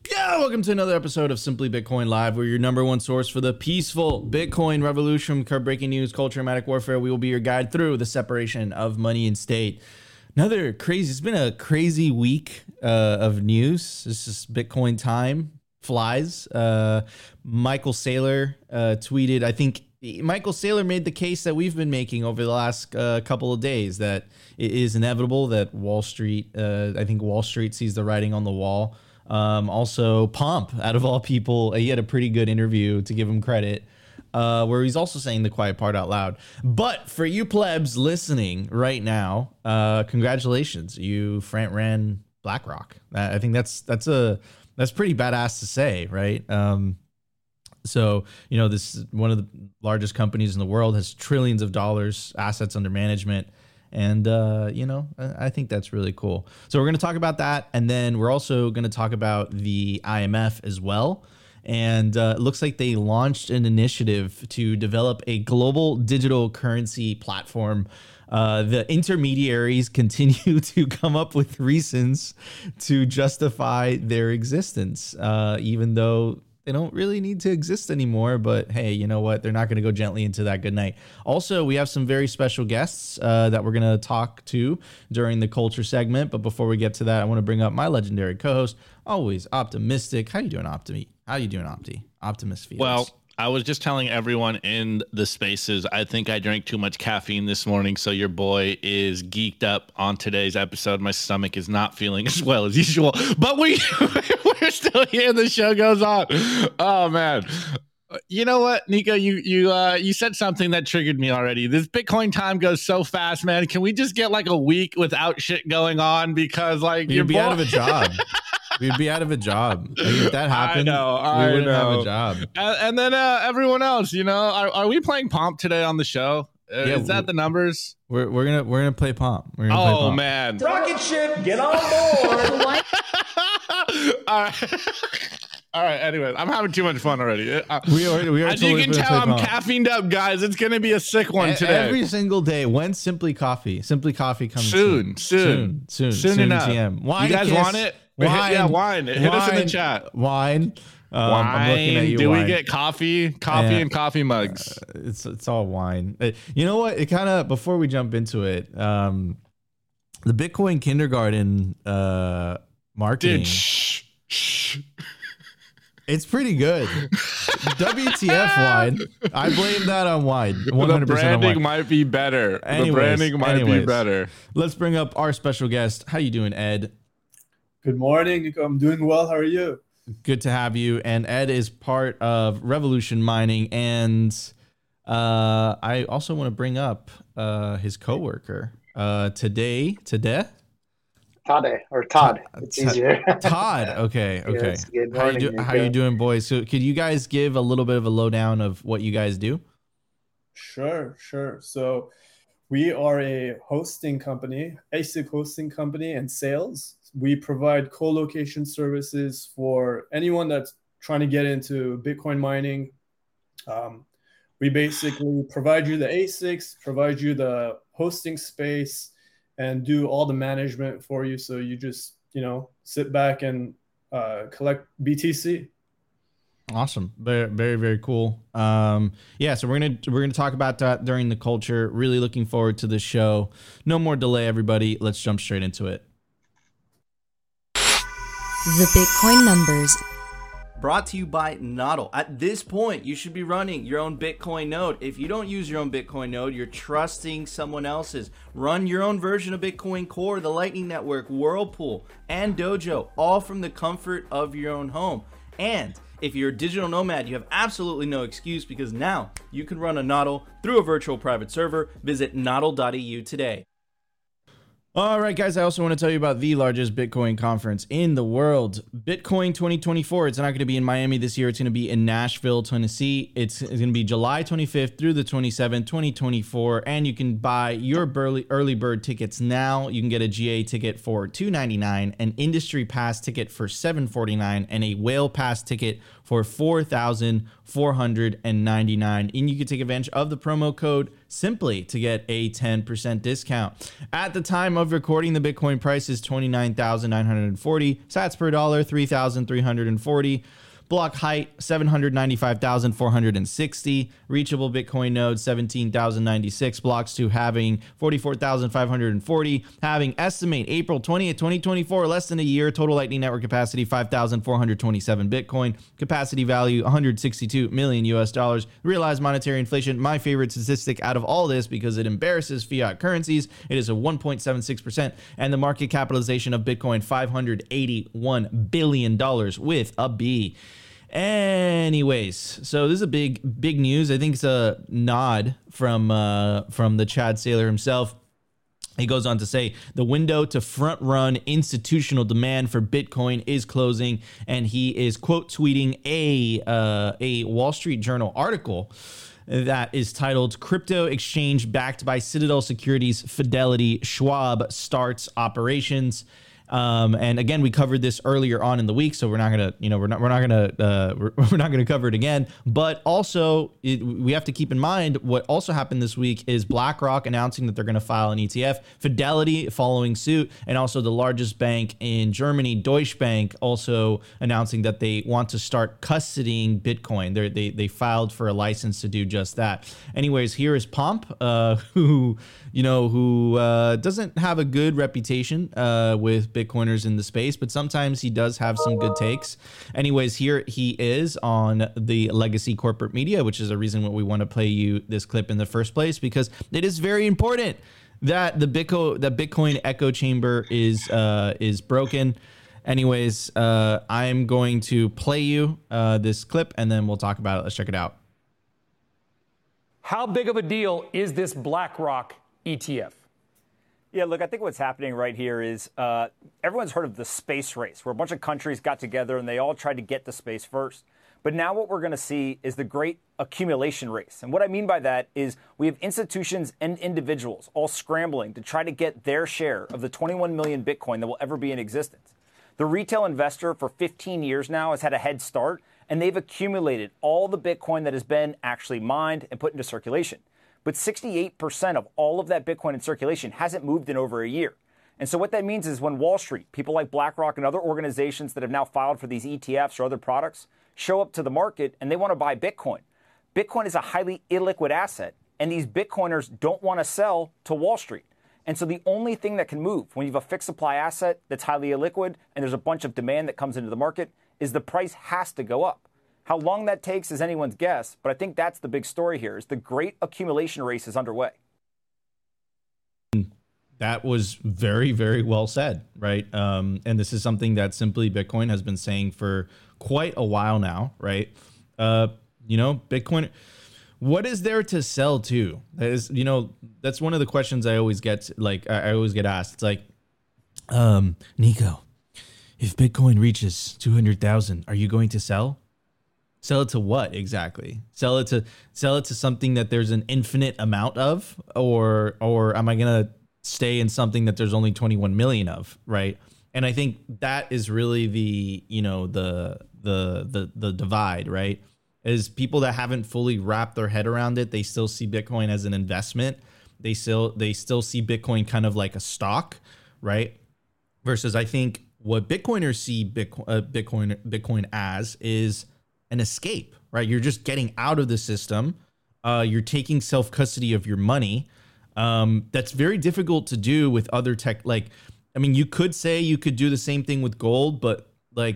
Yeah, welcome to another episode of Simply Bitcoin Live. We're your number one source for the peaceful Bitcoin revolution, breaking news, culture, dramatic warfare. We will be your guide through the separation of money and state. It's been a crazy week of news. This is Bitcoin time flies. Michael Saylor tweeted, I think Michael Saylor made the case that we've been making over the last couple of days, that it is inevitable that Wall Street sees the writing on the wall. Also Pomp, out of all people, he had a pretty good interview, to give him credit, where he's also saying the quiet part out loud. But for you plebs listening right now, congratulations, you ran BlackRock. I think that's pretty badass to say, right? So, this is one of the largest companies in the world, has trillions of dollars assets under management. And, I think that's really cool. So we're going to talk about that. And then we're also going to talk about the IMF as well. And it looks like they launched an initiative to develop a global digital currency platform. The intermediaries continue to come up with reasons to justify their existence, even though they don't really need to exist anymore. But hey, you know what? They're not going to go gently into that good night. Also, we have some very special guests that we're going to talk to during the culture segment. But before we get to that, I want to bring up my legendary co-host, always optimistic. How you doing, Opti? Optimus Fields. Well, I was just telling everyone in the spaces, I think I drank too much caffeine this morning, so your boy is geeked up on today's episode. My stomach is not feeling as well as usual, but we're still here. The show goes on. Oh, man. You know what, Nico? You said something that triggered me already. This Bitcoin time goes so fast, man. Can we just get like a week without shit going on? Because you'd be out of a job. We'd be out of a job. If that happened, we wouldn't have a job. And then everyone else, are we playing Pomp today on the show? Is that the numbers? We're gonna play Pomp. Man! Rocket ship, get on board. All right. Anyway, I'm having too much fun already. We are. As you can tell, I'm caffeined up, guys. It's gonna be a sick one today. Every single day. When's Simply Coffee? Simply Coffee comes soon enough. TM. Wine, you guys want it? Wine. Yeah, wine. Hit us in the chat. Wine. I'm looking at you. Do we get coffee and coffee mugs? It's all wine. You know what? It kind of, before we jump into it, the Bitcoin kindergarten marketing. Dude, shh. It's pretty good. WTF wine. I blame that on wine. 100% the branding on wine. might be better. Let's bring up our special guest. How you doing, Ed? Good morning. I'm doing well. How are you? Good to have you. And Ed is part of Revolution Mining. And I also want to bring up his coworker today. Todd. It's easier. Todd. Okay. Yes, good morning, how you doing, boys? So could you guys give a little bit of a lowdown of what you guys do? Sure. So we are a hosting company, ASIC hosting company and sales. We provide co-location services for anyone that's trying to get into Bitcoin mining. We basically provide you the ASICs, provide you the hosting space, and do all the management for you. So you just, sit back and collect BTC. Awesome. Very, very, very cool. So we're gonna talk about that during the culture. Really looking forward to the show. No more delay, everybody. Let's jump straight into it. The Bitcoin numbers. Brought to you by Nodl. At this point, you should be running your own Bitcoin node. If you don't use your own Bitcoin node, you're trusting someone else's. Run your own version of Bitcoin Core, the Lightning Network, Whirlpool, and Dojo, all from the comfort of your own home. And if you're a digital nomad, you have absolutely no excuse, because now you can run a Nodl through a virtual private server. Visit nodl.eu today. All right, guys, I also want to tell you about the largest Bitcoin conference in the world, Bitcoin 2024. It's not going to be in Miami this year. It's going to be in Nashville, Tennessee. It's going to be July 25th through the 27th, 2024. And you can buy your early bird tickets now. You can get a GA ticket for $299, an industry pass ticket for $749, and a whale pass ticket for $4,499. And you can take advantage of the promo code simply to get a 10% discount. At the time of of recording, the Bitcoin price is 29,940 sats per dollar, 3,340. Block height, 795,460. Reachable Bitcoin nodes, 17,096 blocks to having 44,540. Having estimate April 20th, 2024, less than a year. Total Lightning Network capacity, 5,427 Bitcoin. Capacity value, 162 million US dollars. Realized monetary inflation, my favorite statistic out of all this because it embarrasses fiat currencies. It is a 1.76%. And the market capitalization of Bitcoin, $581 billion with a B. Anyways, so this is a big news. I think it's a nod from the Chad Saylor himself. He goes on to say the window to front run institutional demand for Bitcoin is closing, and he is quote tweeting a Wall Street Journal article that is titled "Crypto Exchange Backed by Citadel Securities Fidelity Schwab Starts Operations." And again, we covered this earlier on in the week, so we're not gonna cover it again. But also, we have to keep in mind what also happened this week is BlackRock announcing that they're going to file an ETF, Fidelity following suit, and also the largest bank in Germany, Deutsche Bank, also announcing that they want to start custodying Bitcoin. They filed for a license to do just that. Anyways, here is Pomp, who doesn't have a good reputation with Bitcoiners in the space, but sometimes he does have some good takes. Anyways, here he is on the Legacy Corporate Media, which is a reason why we want to play you this clip in the first place, because it is very important that the Bitcoin echo chamber is broken. Anyways, I'm going to play you this clip and then we'll talk about it. Let's check it out. How big of a deal is this BlackRock ETF? Yeah, look, I think what's happening right here is everyone's heard of the space race, where a bunch of countries got together and they all tried to get to space first. But now what we're going to see is the great accumulation race. And what I mean by that is we have institutions and individuals all scrambling to try to get their share of the 21 million Bitcoin that will ever be in existence. The retail investor for 15 years now has had a head start, and they've accumulated all the Bitcoin that has been actually mined and put into circulation. But 68% of all of that Bitcoin in circulation hasn't moved in over a year. And so what that means is when Wall Street, people like BlackRock and other organizations that have now filed for these ETFs or other products, show up to the market and they want to buy Bitcoin. Bitcoin is a highly illiquid asset, and these Bitcoiners don't want to sell to Wall Street. And so the only thing that can move when you have a fixed supply asset that's highly illiquid and there's a bunch of demand that comes into the market is the price has to go up. How long that takes is anyone's guess, but I think that's the big story here, is the great accumulation race is underway. That was very, very well said, right? And this is something that Simply Bitcoin has been saying for quite a while now, right? Bitcoin, what is there to sell to? That is, that's one of the questions I always get, I always get asked. It's like, Nico, if Bitcoin reaches 200,000, are you going to sell? Sell it to what exactly? Sell it to something that there's an infinite amount of, or am I gonna stay in something that there's only 21 million of, right? And I think that is really the divide, right? Is people that haven't fully wrapped their head around it, they still see Bitcoin as an investment. They still see Bitcoin kind of like a stock, right? Versus I think what Bitcoiners see Bitcoin as is an escape, right? You're just getting out of the system. You're taking self-custody of your money. That's very difficult to do with other tech. You could say you could do the same thing with gold, but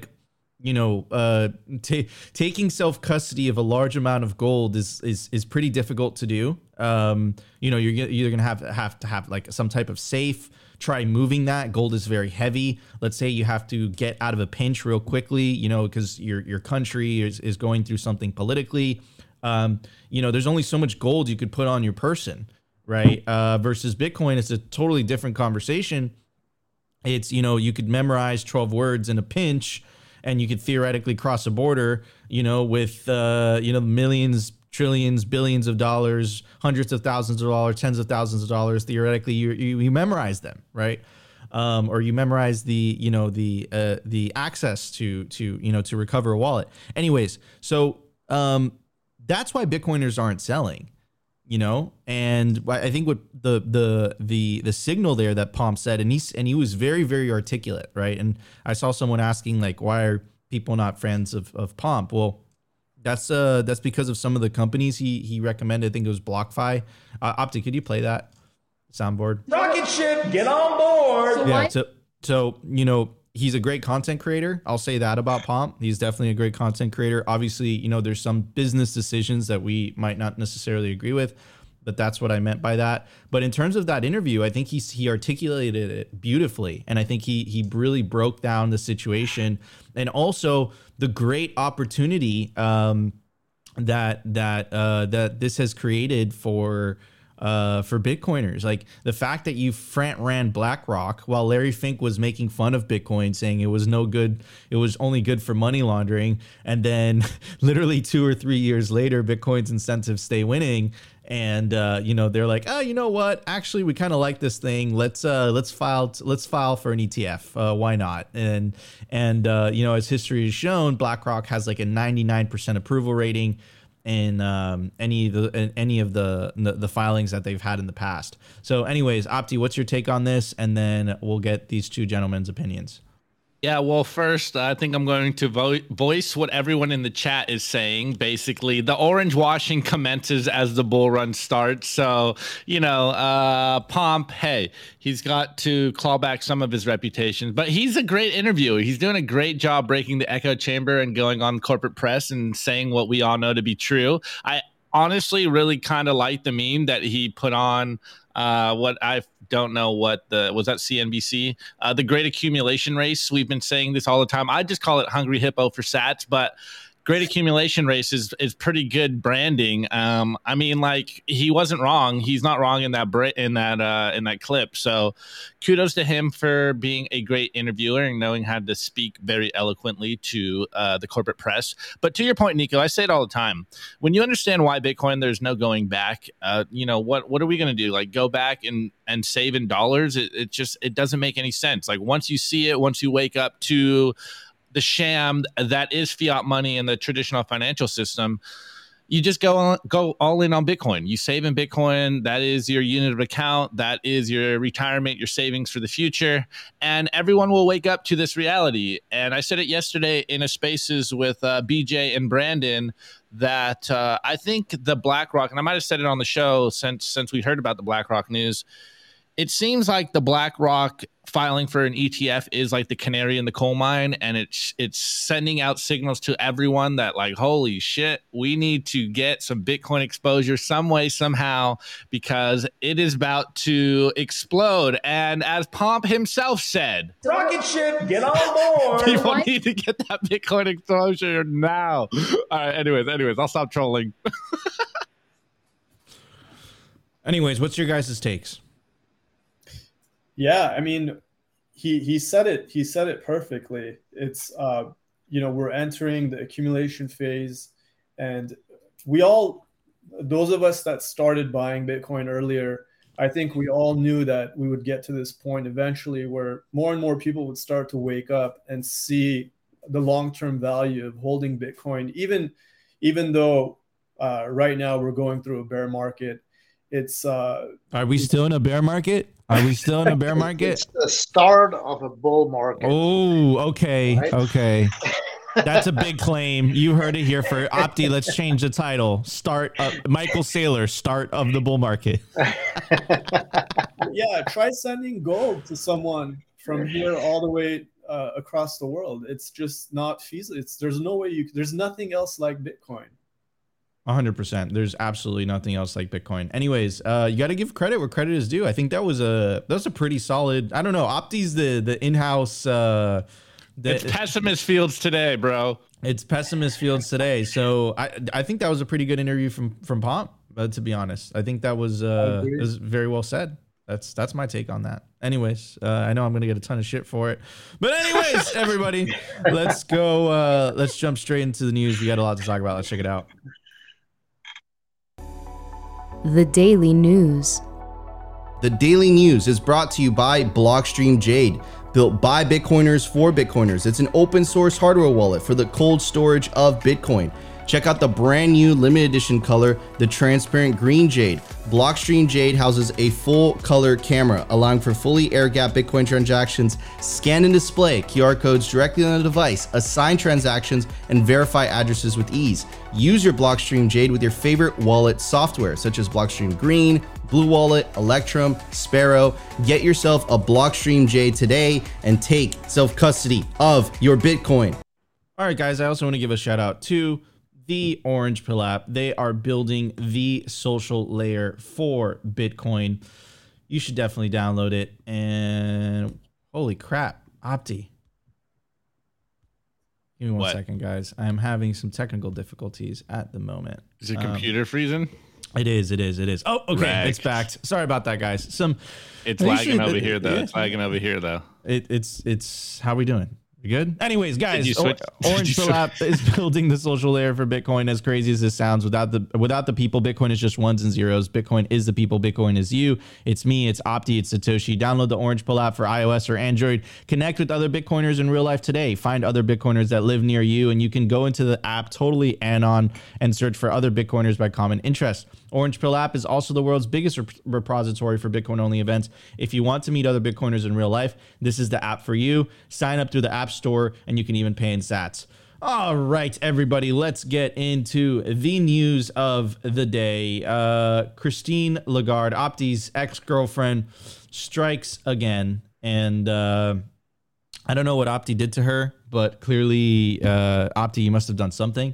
taking self-custody of a large amount of gold is pretty difficult to do. You're either gonna have to have like some type of safe. Try moving that. Gold is very heavy. Let's say you have to get out of a pinch real quickly, because your country is going through something politically. There's only so much gold you could put on your person, right? Versus Bitcoin, it's a totally different conversation. It's, you could memorize 12 words in a pinch and you could theoretically cross a border, with, millions, trillions, billions of dollars, hundreds of thousands of dollars, tens of thousands of dollars. Theoretically, you memorize them, right? Or you memorize the access to recover a wallet. Anyways, so that's why Bitcoiners aren't selling. and I think what the signal there that Pomp said, and he was very, very articulate, right? And I saw someone asking like, why are people not friends of Pomp? Well, that's because of some of the companies he recommended. I think it was BlockFi. Opti, could you play that soundboard? Rocket ship, get on board. Yeah. So he's a great content creator. I'll say that about Pomp. He's definitely a great content creator. Obviously, there's some business decisions that we might not necessarily agree with, but that's what I meant by that. But in terms of that interview, I think he articulated it beautifully. And I think he really broke down the situation and also the great opportunity that this has created for Bitcoiners. Like the fact that you ran BlackRock while Larry Fink was making fun of Bitcoin, saying it was no good, it was only good for money laundering. And then literally 2 or 3 years later, Bitcoin's incentives stay winning. And they're like, oh, you know what? Actually, we kind of like this thing. Let's file for an ETF. Why not? And as history has shown, BlackRock has like a 99% approval rating in any of the filings that they've had in the past. So anyways, Opti, what's your take on this? And then we'll get these two gentlemen's opinions. Yeah, well, first, I think I'm going to voice what everyone in the chat is saying. Basically, the orange washing commences as the bull run starts. So, Pomp, hey, he's got to claw back some of his reputation, but he's a great interviewer. He's doing a great job breaking the echo chamber and going on corporate press and saying what we all know to be true. I honestly really kind of like the meme that he put on what I don't know what was that CNBC, the Great Accumulation Race. We've been saying this all the time. I just call it Hungry Hippo for Sats, but Great Accumulation Race is pretty good branding. I mean, like, he wasn't wrong. He's not wrong in that clip. So kudos to him for being a great interviewer and knowing how to speak very eloquently to the corporate press. But to your point, Nico, I say it all the time. When you understand why Bitcoin, there's no going back. What are we going to do? Like, go back and save in dollars? It doesn't make any sense. Like, once you see it, once you wake up to the sham that is fiat money in the traditional financial system, you just go all in on Bitcoin. You save in Bitcoin. That is your unit of account. That is your retirement, your savings for the future. And everyone will wake up to this reality. And I said it yesterday in a Spaces with BJ and Brandon that I think the BlackRock, and I might have said it on the show since we heard about the BlackRock news, it seems like the BlackRock filing for an ETF is like the canary in the coal mine, and it's sending out signals to everyone that, like, holy shit, we need to get some Bitcoin exposure some way, somehow, because it is about to explode. And as Pomp himself said, rocket ship, get on board. People need to get that Bitcoin exposure now. All right, anyways, I'll stop trolling. Anyways, what's your guys' takes? Yeah, I mean, he said it. He said it perfectly. It's we're entering the accumulation phase, and we all, those of us that started buying Bitcoin earlier, I think we all knew that we would get to this point eventually where more and more people would start to wake up and see the long-term value of holding Bitcoin, even though right now we're going through a bear market. It's are we still in a bear market? Are we still in a bear market? It's the start of a bull market. Oh, okay. Right? Okay. That's a big claim. You heard it here for Opti. Let's change the title. Michael Saylor, start of the bull market. Yeah, try sending gold to someone from here all the way across the world. It's just not feasible. There's no way there's nothing else like Bitcoin. 100%. There's absolutely nothing else like Bitcoin. Anyways, you got to give credit where credit is due. I think that was a pretty solid. I don't know. Opti's the in-house. It's pessimist fields today, bro. It's pessimist fields today. So I think that was a pretty good interview from Pomp. To be honest, I think that was very well said. That's my take on that. Anyways, I know I'm gonna get a ton of shit for it, but anyways, everybody, let's go. Let's jump straight into the news. We got a lot to talk about. Let's check it out. The Daily News. The Daily News is brought to you by Blockstream Jade, built by Bitcoiners for Bitcoiners. It's an open source hardware wallet for the cold storage of Bitcoin. Check out the brand new limited edition color, the transparent green jade. Blockstream Jade houses a full color camera, allowing for fully air-gapped Bitcoin transactions, scan and display QR codes directly on the device, assign transactions, and verify addresses with ease. Use your Blockstream Jade with your favorite wallet software, such as Blockstream Green, Blue Wallet, Electrum, Sparrow. Get yourself a Blockstream Jade today and take self-custody of your Bitcoin. All right, guys, I also want to give a shout out to the Orange Pill app. They are building the social layer for Bitcoin. You should definitely download it. And holy crap, Opti. Give me one second, guys. I'm having some technical difficulties at the moment. Is your computer freezing? It is. Oh, okay. Wrecked. It's back. Sorry about that, guys. It's lagging over here, though. It's lagging over here, though. It's how we doing? You good? Anyways, guys, Orange Pill switch? app is building the social layer for Bitcoin. As crazy as this sounds, without the people, Bitcoin is just ones and zeros. Bitcoin is the people. Bitcoin is you. It's me. It's Opti. It's Satoshi. Download the Orange Pill app for iOS or Android. Connect with other Bitcoiners in real life today. Find other Bitcoiners that live near you, and you can go into the app totally anon and search for other Bitcoiners by common interest. Orange Pill app is also the world's biggest repository for Bitcoin-only events. If you want to meet other Bitcoiners in real life, this is the app for you. Sign up through the App Store, and you can even pay in sats. All right, everybody, let's get into the news of the day. Christine Lagarde, Opti's ex-girlfriend, strikes again. And I don't know what Opti did to her, but clearly, Opti, you must have done something.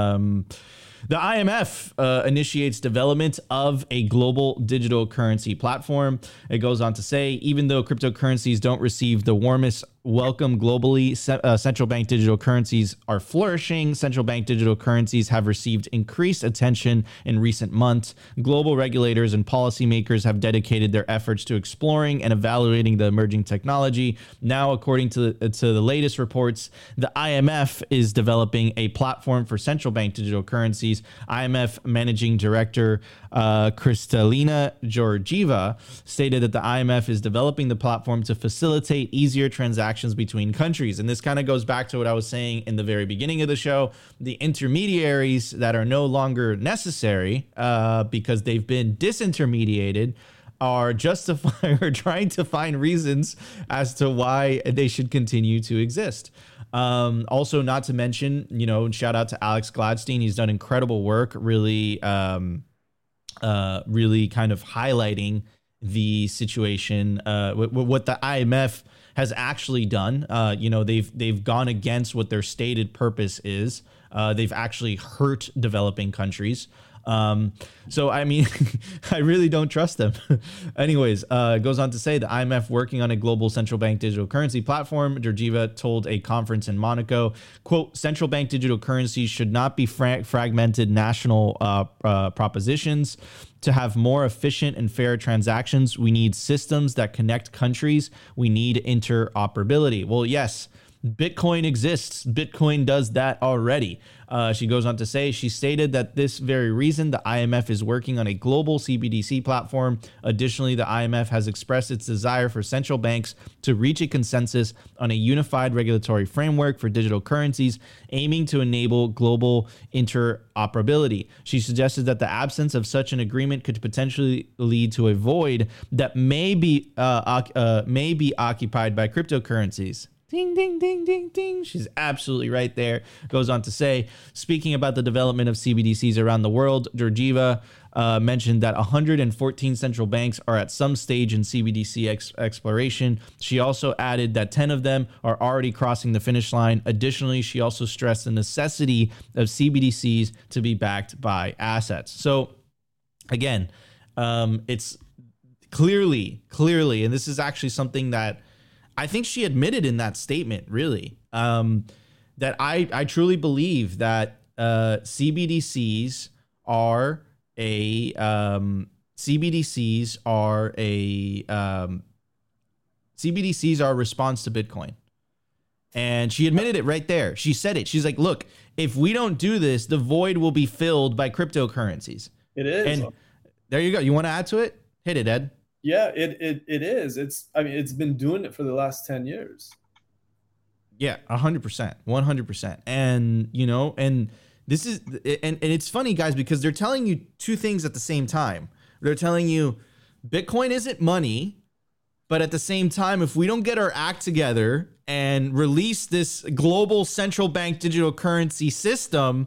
The IMF initiates development of a global digital currency platform. It goes on to say, even though cryptocurrencies don't receive the warmest welcome globally, central bank digital currencies are flourishing. Central bank digital currencies have received increased attention in recent months. Global regulators and policymakers have dedicated their efforts to exploring and evaluating the emerging technology. Now, according to the latest reports, the IMF is developing a platform for central bank digital currencies. IMF Managing Director Kristalina Georgieva stated that the IMF is developing the platform to facilitate easier transactions between countries. And this kind of goes back to what I was saying in the very beginning of the show. The intermediaries that are no longer necessary because they've been disintermediated are justifying or trying to find reasons as to why they should continue to exist. Also, not to mention, shout out to Alex Gladstein. He's done incredible work, really kind of highlighting the situation, what the IMF has actually done. They've gone against what their stated purpose is. They've actually hurt developing countries. So, I mean, I really don't trust them. Anyways, it goes on to say the IMF working on a global central bank digital currency platform. Georgieva told a conference in Monaco, quote, central bank digital currencies should not be fragmented national propositions. To have more efficient and fair transactions, we need systems that connect countries. We need interoperability. Well, yes, Bitcoin exists. Bitcoin does that already. She goes on to say, she stated that this very reason the IMF is working on a global CBDC platform. Additionally, the IMF has expressed its desire for central banks to reach a consensus on a unified regulatory framework for digital currencies, aiming to enable global interoperability. She suggested that the absence of such an agreement could potentially lead to a void that may be occupied by cryptocurrencies. Ding, ding, ding, ding, ding. She's absolutely right there. Goes on to say, speaking about the development of CBDCs around the world, Georgieva mentioned that 114 central banks are at some stage in CBDC exploration. She also added that 10 of them are already crossing the finish line. Additionally, she also stressed the necessity of CBDCs to be backed by assets. So again, it's clearly, and this is actually something that I think she admitted in that statement, really, that I truly believe that CBDCs are a response to Bitcoin. And she admitted it right there. She said it. She's like, look, if we don't do this, the void will be filled by cryptocurrencies. It is. And there you go. You want to add to it? Hit it, Ed. Yeah, it is. It's been doing it for the last 10 years. Yeah, 100%, 100%. And, and This is, and it's funny, guys, because they're telling you two things at the same time. They're telling you Bitcoin isn't money, but at the same time, if we don't get our act together and release this global central bank digital currency system,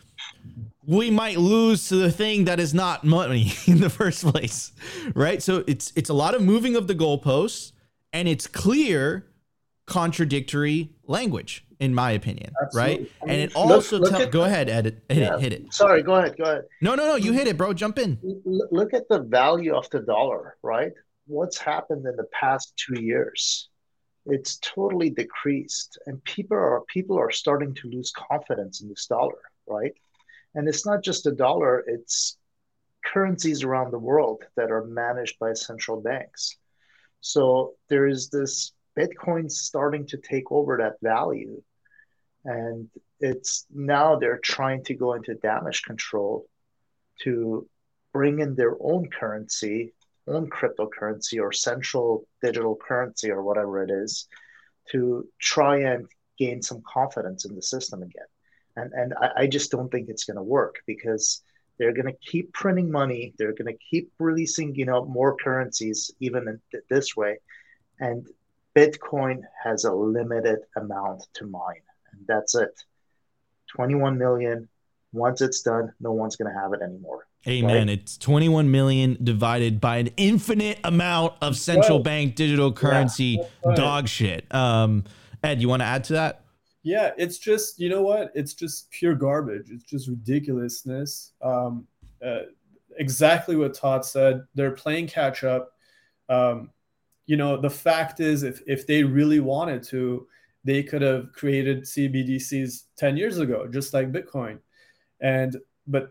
we might lose to the thing that is not money in the first place, right? So it's a lot of moving of the goalposts, and it's clear contradictory language, in my opinion, Absolutely. right? And it also go ahead, Ed, hit it. Sorry, go ahead. No, you hit it, bro. Jump in. Look at the value of the dollar, right? What's happened in the past 2 years? It's totally decreased, and people are starting to lose confidence in this dollar, right? And it's not just the dollar, it's currencies around the world that are managed by central banks. So there is this Bitcoin starting to take over that value. And it's now they're trying to go into damage control to bring in their own currency, own cryptocurrency or central digital currency or whatever it is, to try and gain some confidence in the system again. And I just don't think it's going to work, because they're going to keep printing money. They're going to keep releasing, more currencies, even in this way. And Bitcoin has a limited amount to mine, and that's it. 21 million. Once it's done, no one's going to have it anymore. Amen. Right? It's 21 million divided by an infinite amount of central bank digital currency dog shit. Ed, you want to add to that? Yeah, it's just, you know what? It's just pure garbage. It's just ridiculousness. Exactly what Todd said. They're playing catch up. The fact is, if they really wanted to, they could have created CBDCs 10 years ago, just like Bitcoin. But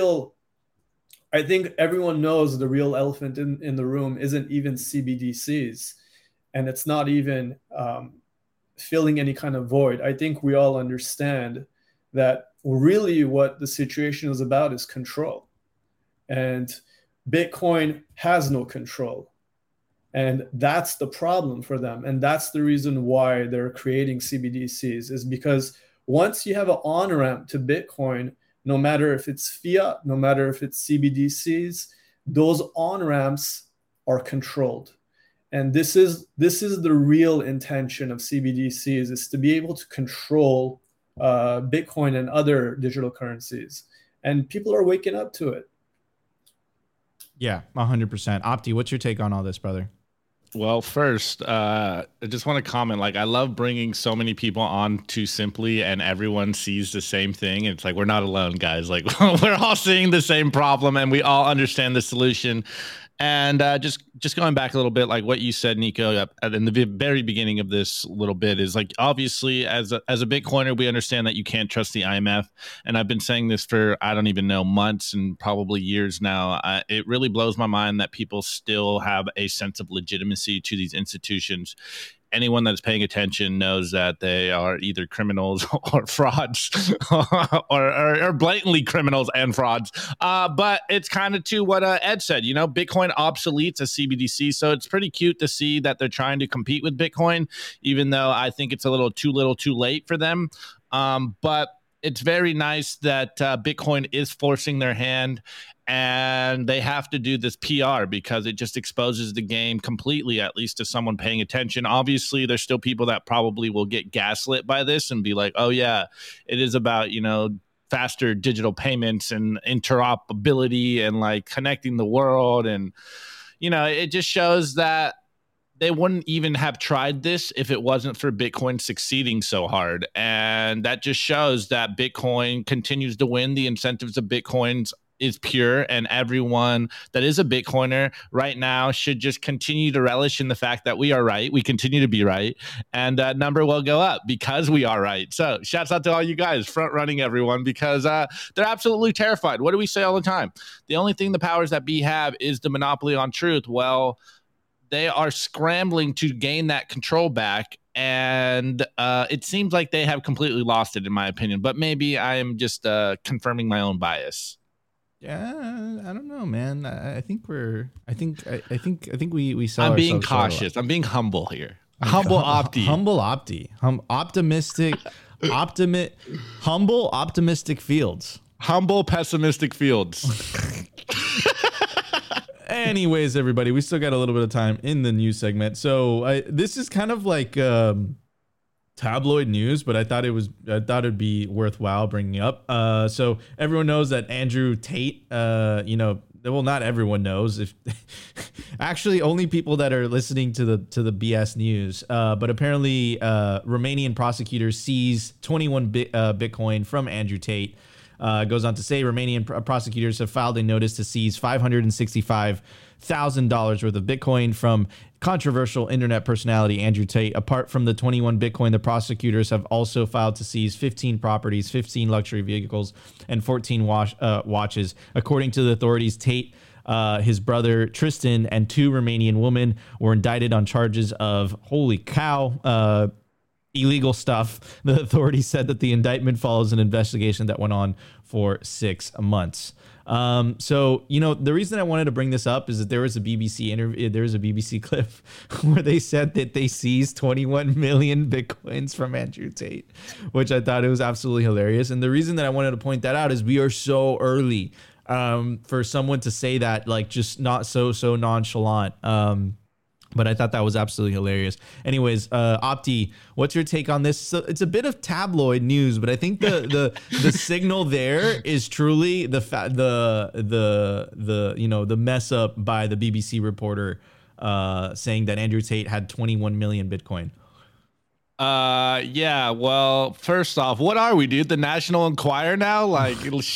I think everyone knows the real elephant in the room isn't even CBDCs, and it's not even filling any kind of void. I think we all understand that really what the situation is about is control. And Bitcoin has no control. And that's the problem for them. And that's the reason why they're creating CBDCs, is because once you have an on-ramp to Bitcoin, no matter if it's fiat, no matter if it's CBDCs, those on-ramps are controlled. And this is the real intention of CBDCs, is to be able to control Bitcoin and other digital currencies. And people are waking up to it. Yeah, 100%. Opti, what's your take on all this, brother? Well, first, I just want to comment, I love bringing so many people on to Simply, and everyone sees the same thing. It's like, we're not alone, guys. We're all seeing the same problem, and we all understand the solution. And just going back a little bit, like what you said, Nico, in the very beginning of this little bit, is obviously as a Bitcoiner, we understand that you can't trust the IMF. And I've been saying this for, I don't even know, months and probably years now. It really blows my mind that people still have a sense of legitimacy to these institutions. Anyone that's paying attention knows that they are either criminals or frauds, or blatantly criminals and frauds. But it's kind of to what Ed said, Bitcoin obsoletes a CBDC. So it's pretty cute to see that they're trying to compete with Bitcoin, even though I think it's a little too late for them. But it's very nice that Bitcoin is forcing their hand, and they have to do this PR because it just exposes the game completely, at least to someone paying attention. Obviously, there's still people that probably will get gaslit by this and be like, oh, yeah, it is about, faster digital payments and interoperability and connecting the world. And, it just shows that they wouldn't even have tried this if it wasn't for Bitcoin succeeding so hard. And that just shows that Bitcoin continues to win. The incentives of Bitcoins is pure, and everyone that is a Bitcoiner right now should just continue to relish in the fact that we are right. We continue to be right, and that number will go up because we are right. So shouts out to all you guys front running everyone, because they're absolutely terrified. What do we say all the time? The only thing the powers that be have is the monopoly on truth. Well, they are scrambling to gain that control back, and it seems like they have completely lost it, in my opinion. But maybe I am just confirming my own bias. Yeah, I don't know, man. I think we saw. I'm being cautious. I'm being humble here. Humble Opti. Humble Opti. Optimistic. Humble, optimistic Fields. Humble, pessimistic Fields. Anyways, everybody, we still got a little bit of time in the news segment. So this is kind of like tabloid news, but I thought it'd be worthwhile bringing up. So everyone knows that Andrew Tate, well, not everyone knows. If actually only people that are listening to the BS news. But apparently, Romanian prosecutors seized 21 Bitcoin from Andrew Tate. Goes on to say Romanian prosecutors have filed a notice to seize $565,000 worth of Bitcoin from controversial internet personality Andrew Tate. Apart from the 21 Bitcoin, the prosecutors have also filed to seize 15 properties, 15 luxury vehicles, and 14 watches. According to the authorities, Tate, his brother Tristan, and 2 Romanian women were indicted on charges of, holy cow, illegal stuff. The authorities said that the indictment follows an investigation that went on for 6 months. So, the reason I wanted to bring this up is that there was a BBC interview, there was a BBC clip where they said that they seized 21 million Bitcoins from Andrew Tate, which I thought it was absolutely hilarious. And the reason that I wanted to point that out is we are so early for someone to say that, like, just not so nonchalant. But I thought that was absolutely hilarious. Anyways, Opti, what's your take on this? So it's a bit of tabloid news, but I think the signal there is truly the mess up by the BBC reporter saying that Andrew Tate had 21 million Bitcoin. Yeah. Well, first off, what are we, dude? The National Enquirer now? Like,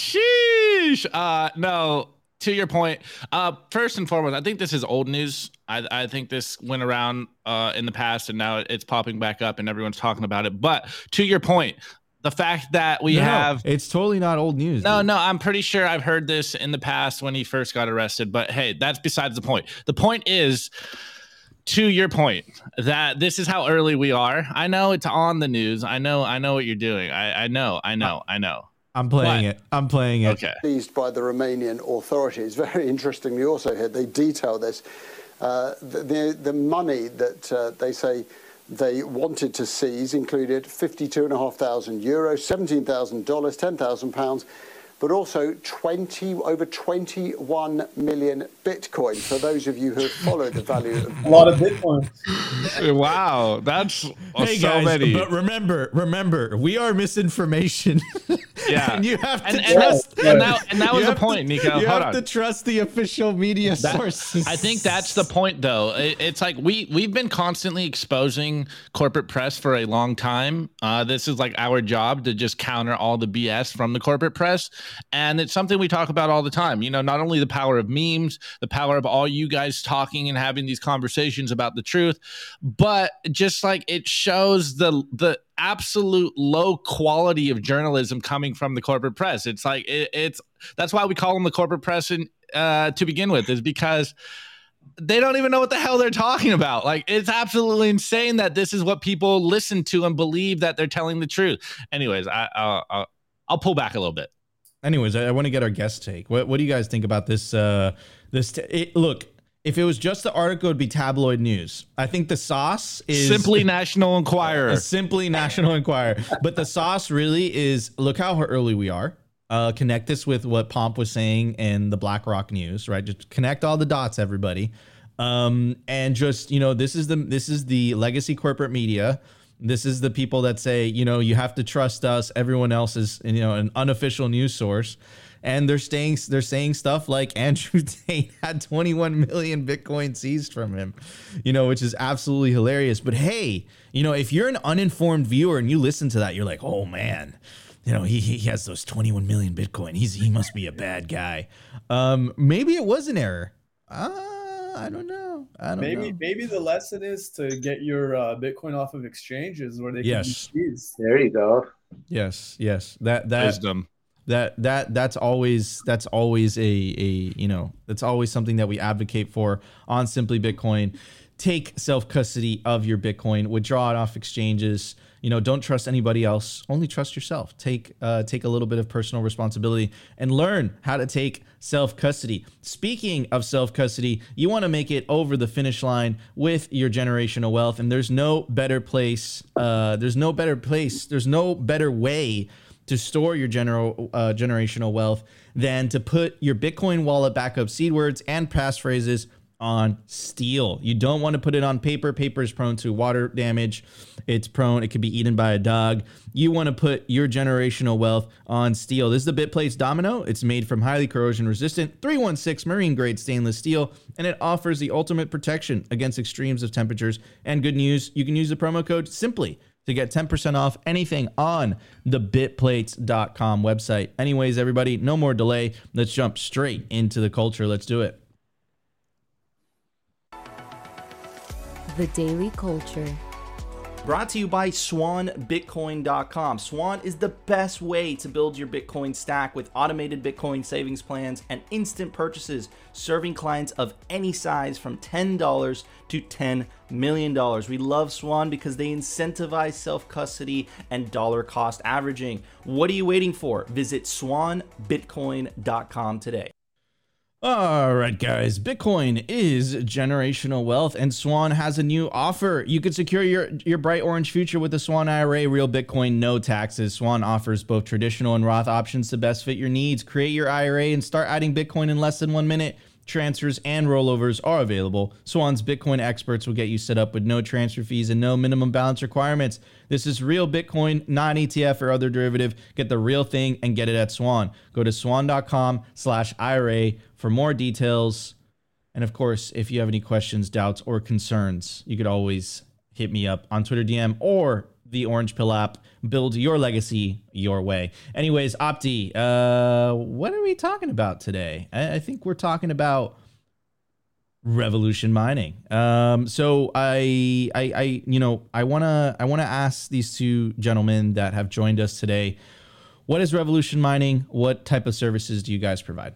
sheesh. No. To your point, first and foremost, I think this is old news. I think this went around in the past, and now it's popping back up, and everyone's talking about it. But to your point, the fact that we have... It's totally not old news. No, I'm pretty sure I've heard this in the past when he first got arrested. But hey, that's besides the point. The point is, to your point, that this is how early we are. I know it's on the news. I know what you're doing. I know. I'm playing it. Okay. Seized by the Romanian authorities. Very interestingly, also here they detail this. The money that they say they wanted to seize included €52,500, $17,000, £10,000, but also over 21 million Bitcoin. For those of you who have followed the value of a lot of Bitcoin. Wow, that's hey so guys, many. But remember, we are misinformation. Yeah, and you have to trust. And that was the point, Nico. You Hold have on. to trust the official media sources. I think that's the point, though. It's like we've been constantly exposing corporate press for a long time. This is like our job to just counter all the BS from the corporate press. And it's something we talk about all the time. Not only the power of memes, the power of all you guys talking and having these conversations about the truth, but just like it shows the absolute low quality of journalism coming from the corporate press. It's like that's why we call them the corporate press to begin with, is because they don't even know what the hell they're talking about. Like, it's absolutely insane that this is what people listen to and believe that they're telling the truth. Anyways, I'll pull back a little bit. Anyways, I want to get our guest take. What do you guys think about this? Look, if it was just the article, it'd be tabloid news. I think the sauce is simply National Enquirer. Simply National Enquirer. But the sauce really is, look how early we are. Connect this with what Pomp was saying in the BlackRock news, right? Just connect all the dots, everybody. And just, this is the legacy corporate media. This is the people that say, you have to trust us. Everyone else is, an unofficial news source. And they're saying stuff like Andrew Tate had 21 million Bitcoin seized from him, which is absolutely hilarious. But hey, if you're an uninformed viewer and you listen to that, you're like, oh man, he has those 21 million Bitcoin. He must be a bad guy. Maybe it was an error. I don't know. Maybe the lesson is to get your Bitcoin off of exchanges where they can be seized. There you go. Yes. That Wisdom. That's always that's always something that we advocate for on Simply Bitcoin. Take self-custody of your Bitcoin, withdraw it off exchanges. Don't trust anybody else. Only trust yourself. Take a little bit of personal responsibility and learn how to take self-custody. Speaking of self-custody, you want to make it over the finish line with your generational wealth, and there's no better way to store your generational wealth than to put your Bitcoin wallet backup seed words and passphrases on steel. You don't want to put it on paper. Paper is prone to water damage. It could be eaten by a dog. You want to put your generational wealth on steel. This is the BitPlates Domino. It's made from highly corrosion resistant 316 marine grade stainless steel, and it offers the ultimate protection against extremes of temperatures. And good news, you can use the promo code SIMPLY to get 10% off anything on the bitplates.com website. Anyways, everybody, no more delay. Let's jump straight into the culture. Let's do it. The Daily Culture. Brought to you by SwanBitcoin.com. Swan is the best way to build your Bitcoin stack with automated Bitcoin savings plans and instant purchases, serving clients of any size from $10 to $10 million. We love Swan because they incentivize self-custody and dollar cost averaging. What are you waiting for? Visit SwanBitcoin.com today. All right, guys, Bitcoin is generational wealth, and Swan has a new offer. You can secure your bright orange future with the Swan IRA, real Bitcoin, no taxes. Swan offers both traditional and Roth options to best fit your needs. Create your IRA and start adding Bitcoin in less than 1 minute. Transfers and rollovers are available. Swan's Bitcoin experts will get you set up with no transfer fees and no minimum balance requirements. This is real Bitcoin, not ETF or other derivative. Get the real thing and get it at Swan. Go to swan.com/IRA for more details. And of course, if you have any questions, doubts, or concerns, you could always hit me up on Twitter DM or the Orange Pill app. Build your legacy your way. Anyways, Opti, what are we talking about today? I think we're talking about Revolution Mining. So I wanna ask these two gentlemen that have joined us today, what is Revolution Mining? What type of services do you guys provide?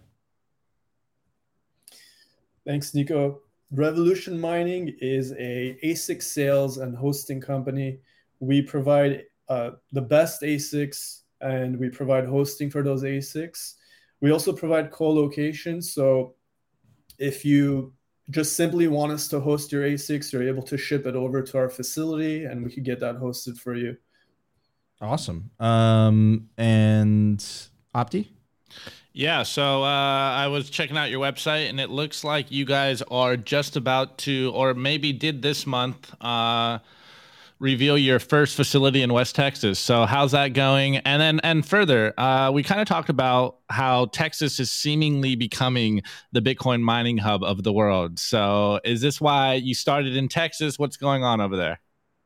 Thanks, Nico. Revolution Mining is a ASIC sales and hosting company. We provide the best ASICs, and we provide hosting for those ASICs. We also provide co-location. So if you just simply want us to host your ASICs, you're able to ship it over to our facility, and we could get that hosted for you. Awesome. And Opti? Yeah, so I was checking out your website, and it looks like you guys are just about to, or maybe did this month, reveal your first facility in West Texas. So how's that going? And further, we kind of talked about how Texas is seemingly becoming the Bitcoin mining hub of the world. So is this why you started in Texas? What's going on over there?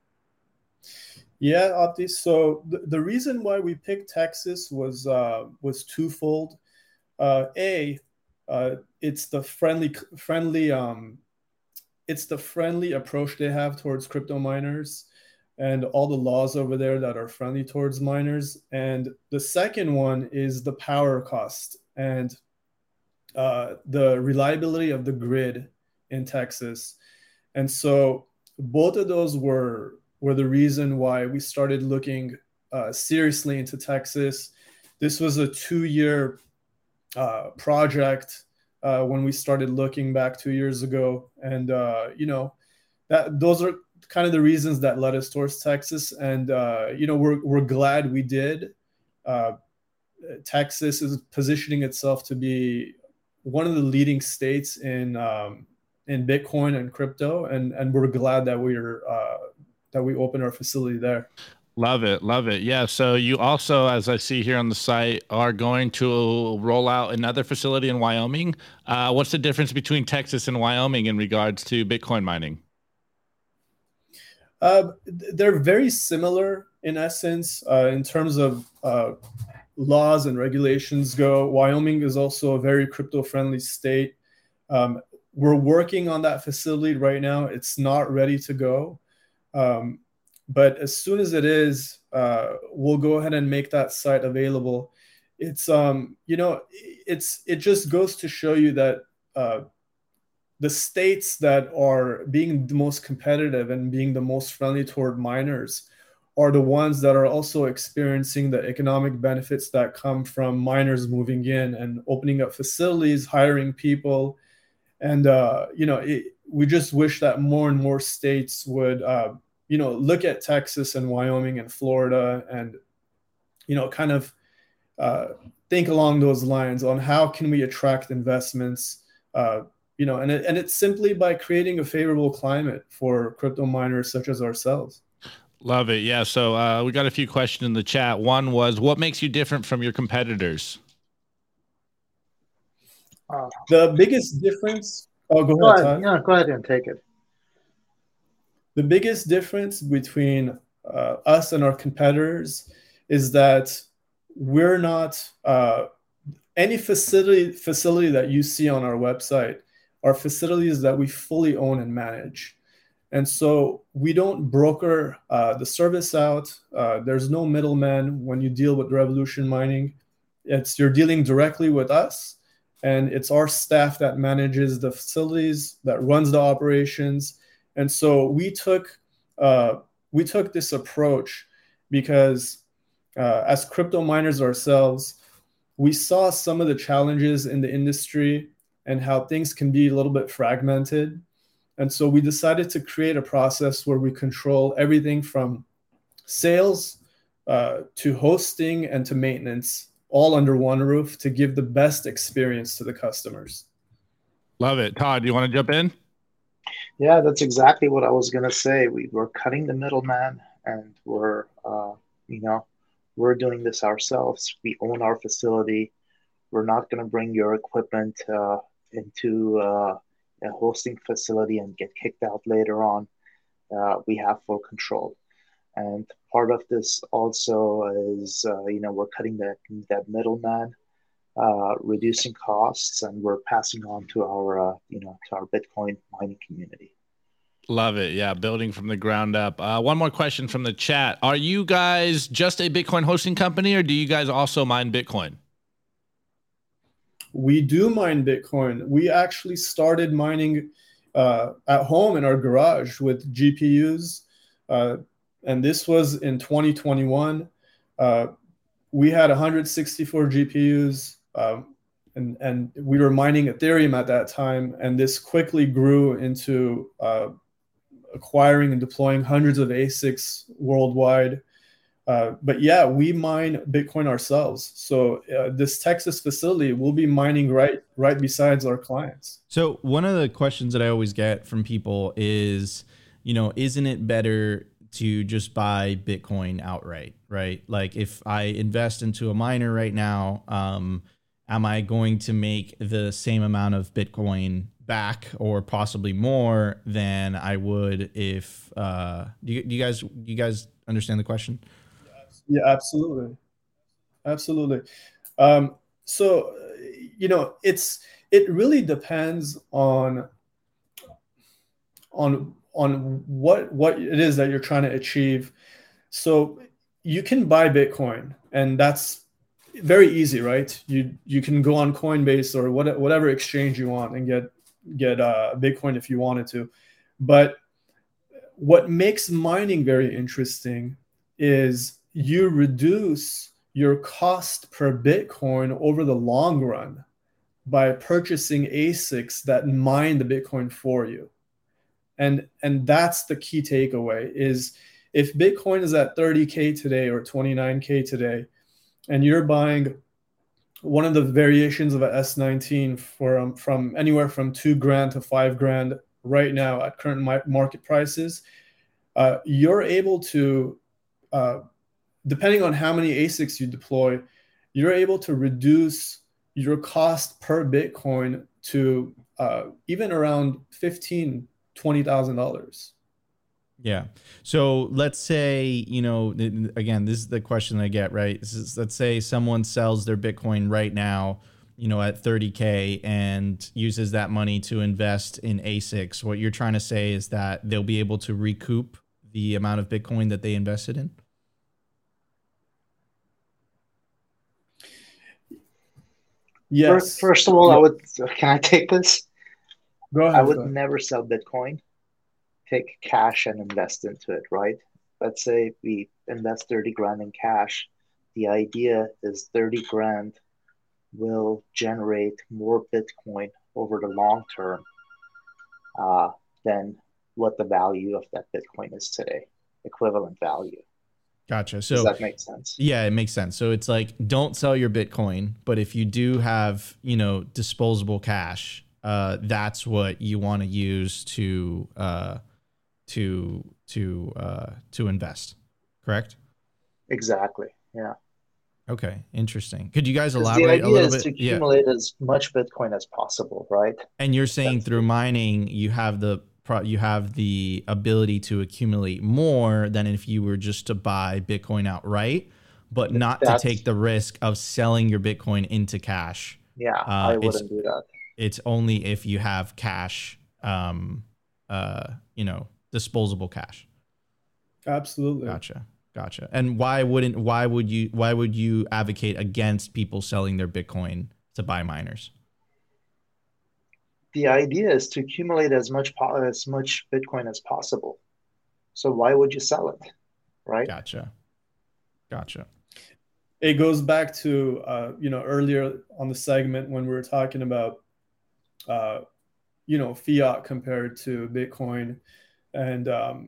Yeah, Opti. So the reason why we picked Texas was twofold. It's the friendly approach they have towards crypto miners, and all the laws over there that are friendly towards miners. And the second one is the power cost and the reliability of the grid in Texas. And so both of those were the reason why we started looking seriously into Texas. This was a 2-year project when we started looking back 2 years ago. And, those are kind of the reasons that led us towards Texas. And, we're glad we did. Texas is positioning itself to be one of the leading states in Bitcoin and crypto. And we're glad that we opened our facility there. Love it. Love it. Yeah. So you also, as I see here on the site, are going to roll out another facility in Wyoming. What's the difference between Texas and Wyoming in regards to Bitcoin mining? They're very similar in essence in terms of laws and regulations go. Wyoming is also a very crypto-friendly state. We're working on that facility right now. It's not ready to go. But as soon as it is, we'll go ahead and make that site available. It's it just goes to show you that the states that are being the most competitive and being the most friendly toward miners are the ones that are also experiencing the economic benefits that come from miners moving in and opening up facilities, hiring people. And, we just wish that more and more states would, look at Texas and Wyoming and Florida and, kind of think along those lines on how can we attract investments, and it's simply by creating a favorable climate for crypto miners such as ourselves. Love it. Yeah. So we got a few questions in the chat. One was, what makes you different from your competitors? The biggest difference. Oh, go ahead, Todd. Yeah, go ahead and take it. The biggest difference between us and our competitors is that we're not any facility that you see on our website are facilities that we fully own and manage. And so we don't broker the service out. There's no middleman when you deal with Revolution Mining. You're dealing directly with us, and it's our staff that manages the facilities, that runs the operations. And so we took this approach because as crypto miners ourselves, we saw some of the challenges in the industry and how things can be a little bit fragmented. And so we decided to create a process where we control everything from sales to hosting and to maintenance, all under one roof to give the best experience to the customers. Love it. Todd, do you want to jump in? Yeah, that's exactly what I was going to say. We're cutting the middleman, and we're doing this ourselves. We own our facility. We're not going to bring your equipment into a hosting facility and get kicked out later on. We have full control. And part of this also is, we're cutting that middleman, reducing costs, and we're passing on to our Bitcoin mining community. Love it. Yeah. Building from the ground up. One more question from the chat. Are you guys just a Bitcoin hosting company, or do you guys also mine Bitcoin? We do mine Bitcoin. We actually started mining at home in our garage with GPUs. And this was in 2021. We had 164 GPUs, and we were mining Ethereum at that time. And this quickly grew into acquiring and deploying hundreds of ASICs worldwide. But yeah, we mine Bitcoin ourselves. So this Texas facility will be mining right besides our clients. So one of the questions that I always get from people is, isn't it better to just buy Bitcoin outright, right? Like if I invest into a miner right now, am I going to make the same amount of Bitcoin back or possibly more than I would if do you guys understand the question? Yeah, absolutely. So it really depends on what it is that you're trying to achieve. So you can buy Bitcoin, and that's very easy, right? You can go on Coinbase or whatever exchange you want and get Bitcoin if you wanted to. But what makes mining very interesting is you reduce your cost per Bitcoin over the long run by purchasing ASICs that mine the Bitcoin for you. And that's the key takeaway is if Bitcoin is at 30K today or 29K today, and you're buying one of the variations of a S19 from anywhere from $2,000 to $5,000 right now at current market prices, you're able to, depending on how many ASICs you deploy, you're able to reduce your cost per Bitcoin to even around $20,000. Yeah. So let's say, again, this is the question I get, right? Let's say someone sells their Bitcoin right now, at 30K and uses that money to invest in ASICs. What you're trying to say is that they'll be able to recoup the amount of Bitcoin that they invested in? Yes. First of all, can I take this? Go ahead. I would never sell Bitcoin, take cash and invest into it, right? let's say we invest 30 grand in cash. The idea is 30 grand will generate more Bitcoin over the long term than what the value of that Bitcoin is today, equivalent value. Gotcha. So does that make sense? Yeah, it makes sense. So it's like, don't sell your Bitcoin, but if you do have, you know, disposable cash, that's what you want to use to invest. Correct? Exactly. Yeah. Okay. Interesting. Could you guys 'Cause elaborate a the little idea is bit? to accumulate as much Bitcoin as possible, right? And you're saying through mining, you have the ability to accumulate more than if you were just to buy Bitcoin outright, but not to take the risk of selling your Bitcoin into cash. Yeah, I wouldn't do that. It's only if you have cash, disposable cash. Absolutely. Gotcha. And why would you advocate against people selling their Bitcoin to buy miners? The idea is to accumulate as much Bitcoin as possible. So why would you sell it, right? Gotcha. It goes back to earlier on the segment when we were talking about fiat compared to Bitcoin, and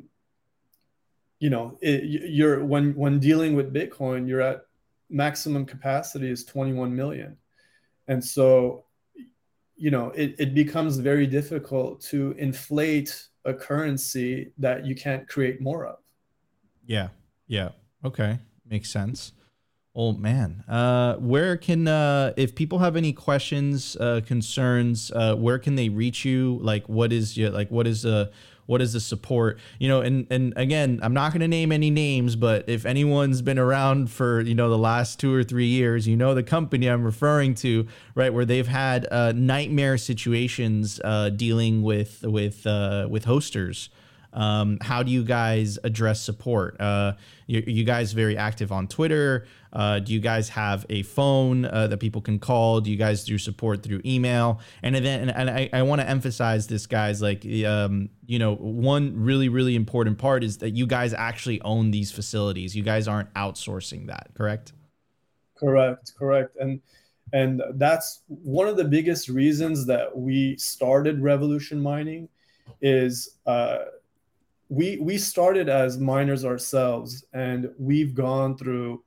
when dealing with Bitcoin, you're at maximum capacity is 21 million, and so it becomes very difficult to inflate a currency that you can't create more of. Yeah. Okay, makes sense. Oh man, where can if people have any questions, concerns, where can they reach you? Like, what is the support? And again, I'm not going to name any names, but if anyone's been around for the last 2 or 3 years, the company I'm referring to, right, where they've had nightmare situations dealing with hosters. How do you guys address support? You guys very active on Twitter? Do you guys have a phone that people can call? Do you guys do support through email? And I want to emphasize this, guys. Like, one really, really important part is that you guys actually own these facilities. You guys aren't outsourcing that, correct? Correct. And that's one of the biggest reasons that we started Revolution Mining is we started as miners ourselves, and we've gone through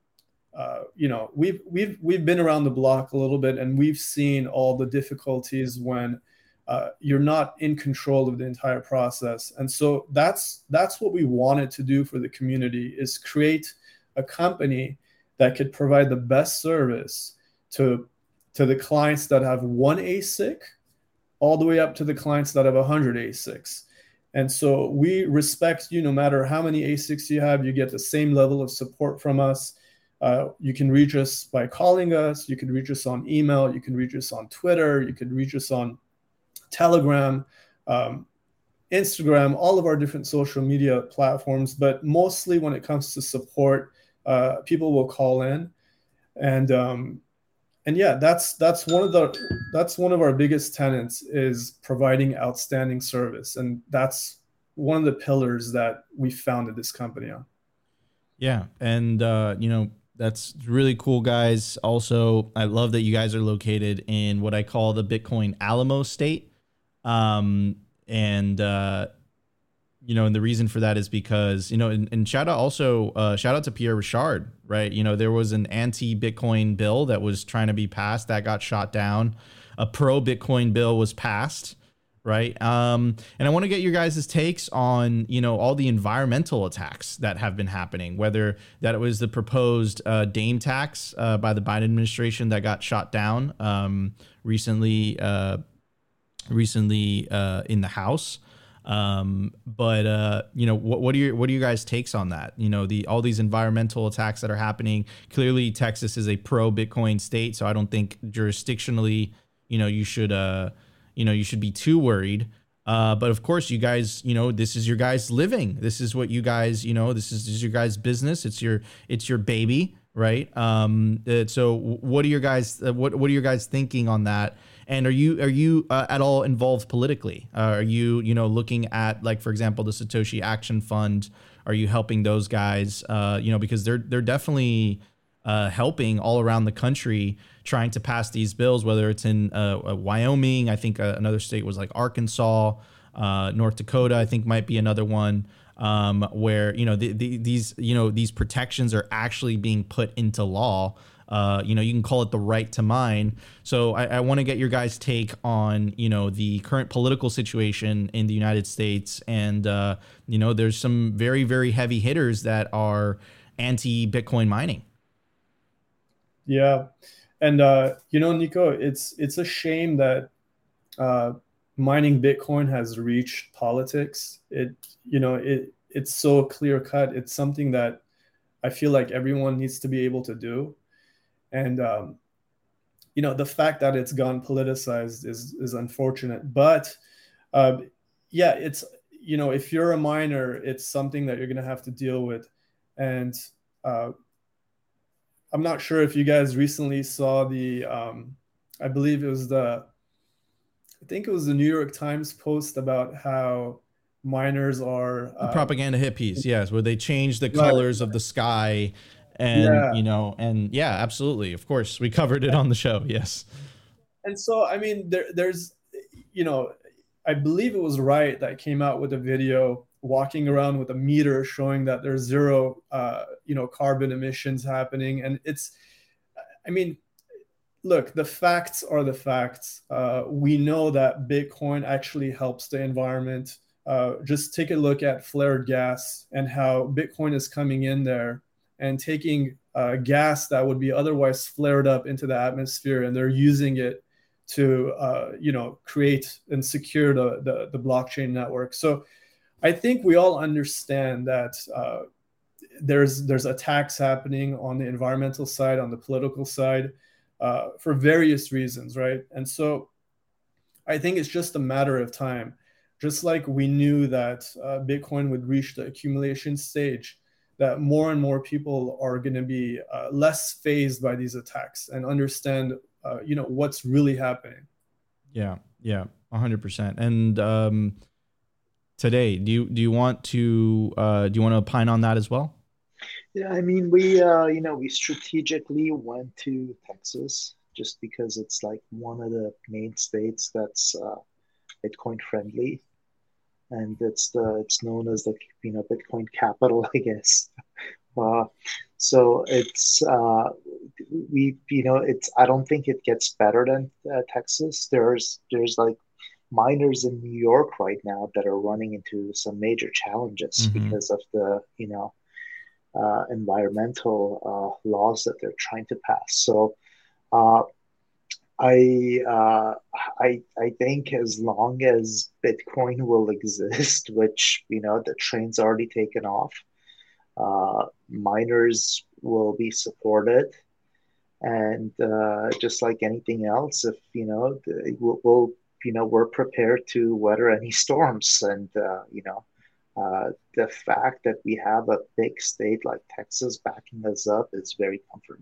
we've been around the block a little bit, and we've seen all the difficulties when you're not in control of the entire process. And so that's what we wanted to do for the community, is create a company that could provide the best service to the clients that have one ASIC all the way up to the clients that have 100 ASICs. And so we respect you no matter how many ASICs you have. You get the same level of support from us. You can reach us by calling us. You can reach us on email. You can reach us on Twitter. You can reach us on Telegram, Instagram, all of our different social media platforms. But mostly when it comes to support, people will call in. And yeah, that's one of our biggest tenets, is providing outstanding service, and that's one of the pillars that we founded this company on. Yeah, and that's really cool, guys. Also, I love that you guys are located in what I call the Bitcoin Alamo state, and the reason for that is because, and shout out to Pierre Rochard, right? There was an anti-Bitcoin bill that was trying to be passed that got shot down. A pro-Bitcoin bill was passed, right? And I want to get your guys' takes on, all the environmental attacks that have been happening, whether that it was the proposed Dame tax by the Biden administration that got shot down recently in the House. What are your guys' takes on that? All these environmental attacks that are happening. Clearly, Texas is a pro-Bitcoin state, so I don't think jurisdictionally, you should be too worried. But of course, you guys, this is your guys' living. This is what you guys, this is your guys' business. It's your baby, right? So what are your guys what are your guys thinking on that? And are you at all involved politically? Are you looking at, like, for example, the Satoshi Action Fund? Are you helping those guys? Because they're definitely helping all around the country trying to pass these bills, whether it's in Wyoming. I think another state was like Arkansas, North Dakota, I think might be another one, where these protections are actually being put into law. You can call it the right to mine. So I want to get your guys' take on, the current political situation in the United States. And, there's some very, very heavy hitters that are anti-Bitcoin mining. Yeah. And, Nico, it's a shame that mining Bitcoin has reached politics. It's so clear cut. It's something that I feel like everyone needs to be able to do. And, the fact that it's gone politicized is unfortunate. But, it's, if you're a miner, it's something that you're going to have to deal with. And I'm not sure if you guys recently saw the, I believe it was the New York Times post about how miners are the propaganda hit piece, yes, where they changed the colors of the sky. And, absolutely. Of course, we covered it on the show. Yes. And so, I mean, there's, I believe it was Riot that came out with a video walking around with a meter showing that there's zero, carbon emissions happening. And look, the facts are the facts. We know that Bitcoin actually helps the environment. Just take a look at flared gas and how Bitcoin is coming in there and taking gas that would be otherwise flared up into the atmosphere, and they're using it to, create and secure the blockchain network. So I think we all understand that there's attacks happening on the environmental side, on the political side, for various reasons, right? And so I think it's just a matter of time. Just like we knew that Bitcoin would reach the accumulation stage, that more and more people are going to be less fazed by these attacks and understand, what's really happening. Yeah, 100%. And today, do you want to opine on that as well? Yeah, I mean, we strategically went to Texas just because it's like one of the main states that's Bitcoin friendly. And it's known as the Bitcoin capital, I guess. So it's I don't think it gets better than Texas. There's like miners in New York right now that are running into some major challenges because of the environmental laws that they're trying to pass. So I think as long as Bitcoin will exist, which the train's already taken off, miners will be supported, and just like anything else, if we're prepared to weather any storms, and the fact that we have a big state like Texas backing us up is very comforting.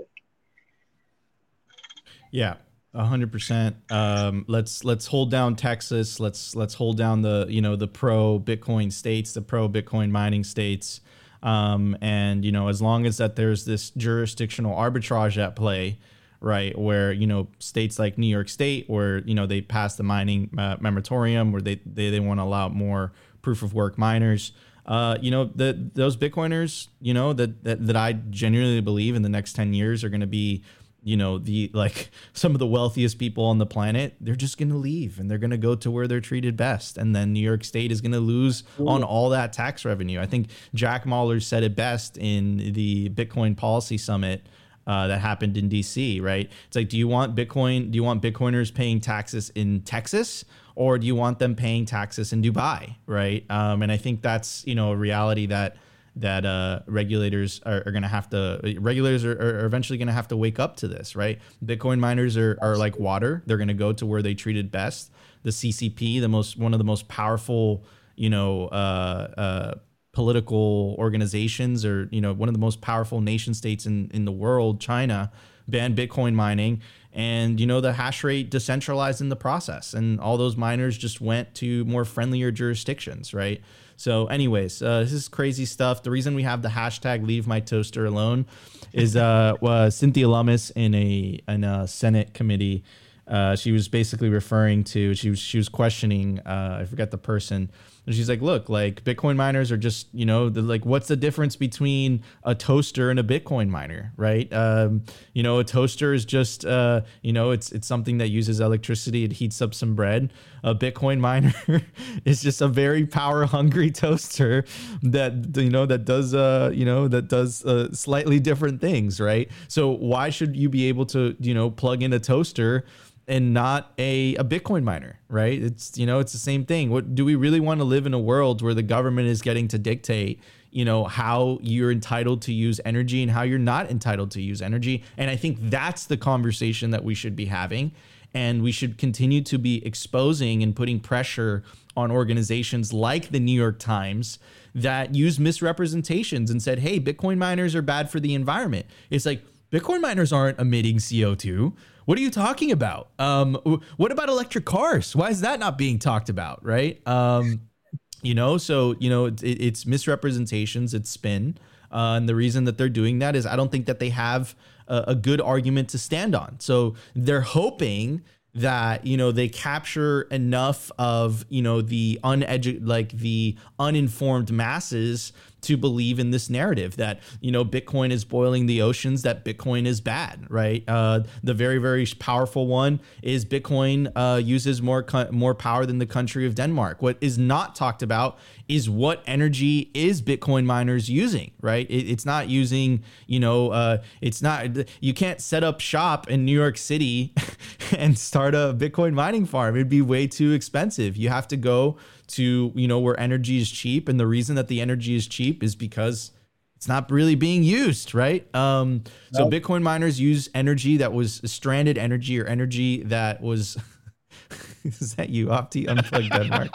Yeah. 100%. Let's hold down Texas. Let's hold down the pro Bitcoin states, the pro Bitcoin mining states. And as long as that there's this jurisdictional arbitrage at play, right, where states like New York State, where they passed the mining moratorium, where they want to allow more proof of work miners. Those Bitcoiners, that I genuinely believe in the next 10 years are going to be some of the wealthiest people on the planet. They're just going to leave and they're going to go to where they're treated best. And then New York State is going to lose on all that tax revenue. I think Jack Mallers said it best in the Bitcoin Policy Summit that happened in DC, right? It's like, do you want Bitcoiners paying taxes in Texas, or do you want them paying taxes in Dubai, right? And I think that's, a reality that regulators are going to have to, regulators are eventually going to have to wake up to this, right? Bitcoin miners are like water. They're going to go to where they treat it best. The CCP, one of the most powerful, political organizations, or, you know, one of the most powerful nation states in the world, China, banned Bitcoin mining. And, you know, the hash rate decentralized in the process, and all those miners just went to more friendlier jurisdictions, right? So anyways, this is crazy stuff. The reason we have the hashtag Leave My Toaster Alone is Cynthia Lummis in a Senate committee. She was basically referring to, she was questioning, I forget the person. And she's like, look, like Bitcoin miners are just, you know, like, what's the difference between a toaster and a Bitcoin miner, right? You know, a toaster is just, you know, it's something that uses electricity. It heats up some bread. A Bitcoin miner is just a very power hungry toaster that, you know, that does slightly different things, right? So why should you be able to, you know, plug in a toaster and not a Bitcoin miner, right? It's, you know, it's the same thing. What do we really want to live in a world where the government is getting to dictate, you know, how you're entitled to use energy and how you're not entitled to use energy? And I think that's the conversation that we should be having. And we should continue to be exposing and putting pressure on organizations like the New York Times that use misrepresentations and said, hey, Bitcoin miners are bad for the environment. It's like, Bitcoin miners aren't emitting CO2. What are you talking about? What about electric cars? Why is that not being talked about, right? You know, so, you know, it's misrepresentations, it's spin. And the reason that they're doing that is I don't think that they have a good argument to stand on. So they're hoping that, you know, they capture enough of, you know, the uninformed masses to believe in this narrative that, you know, Bitcoin is boiling the oceans, that Bitcoin is bad, right? The very, very powerful one is Bitcoin uses more power than the country of Denmark. What is not talked about is what energy is Bitcoin miners using, right? It's not using, you know, you can't set up shop in New York City and start a Bitcoin mining farm. It'd be way too expensive. You have to go to, you know, where energy is cheap. And the reason that the energy is cheap is because it's not really being used, right? So Bitcoin miners use energy that was stranded energy, or energy that was, is that you, Opti? Unplugged Denmark.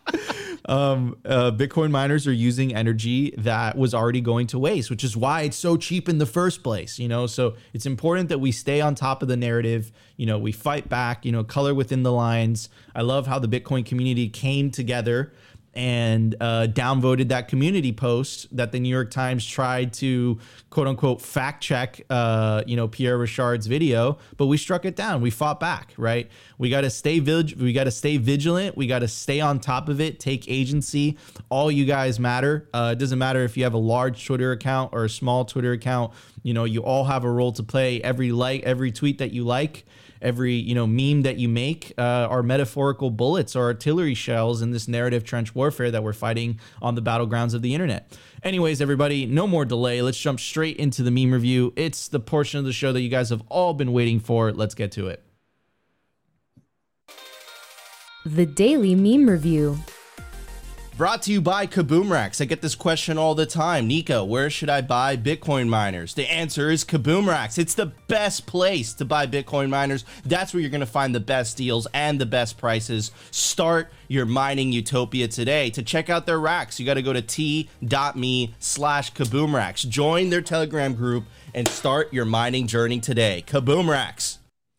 Bitcoin miners are using energy that was already going to waste, which is why it's so cheap in the first place, you know? So it's important that we stay on top of the narrative. You know, we fight back, you know, color within the lines. I love how the Bitcoin community came together and downvoted that community post that the New York Times tried to, quote unquote, fact check, you know, Pierre Richard's video, but we struck it down. We fought back, right? We got to stay vigilant. We got to stay on top of it. Take agency. All you guys matter. It doesn't matter if you have a large Twitter account or a small Twitter account. You know, you all have a role to play. Every tweet that you like, every, you know, meme that you make are metaphorical bullets or artillery shells in this narrative trench warfare that we're fighting on the battlegrounds of the internet. Anyways, everybody, no more delay. Let's jump straight into the meme review. It's the portion of the show that you guys have all been waiting for. Let's get to it. The Daily Meme Review. Brought to you by Kaboom Racks. I get this question all the time. Nico, where should I buy Bitcoin miners? The answer is Kaboom Racks. It's the best place to buy Bitcoin miners. That's where you're going to find the best deals and the best prices. Start your mining utopia today. To check out their racks, you got to go to t.me/Kaboom Racks. Join their Telegram group and start your mining journey today. Kaboom Racks.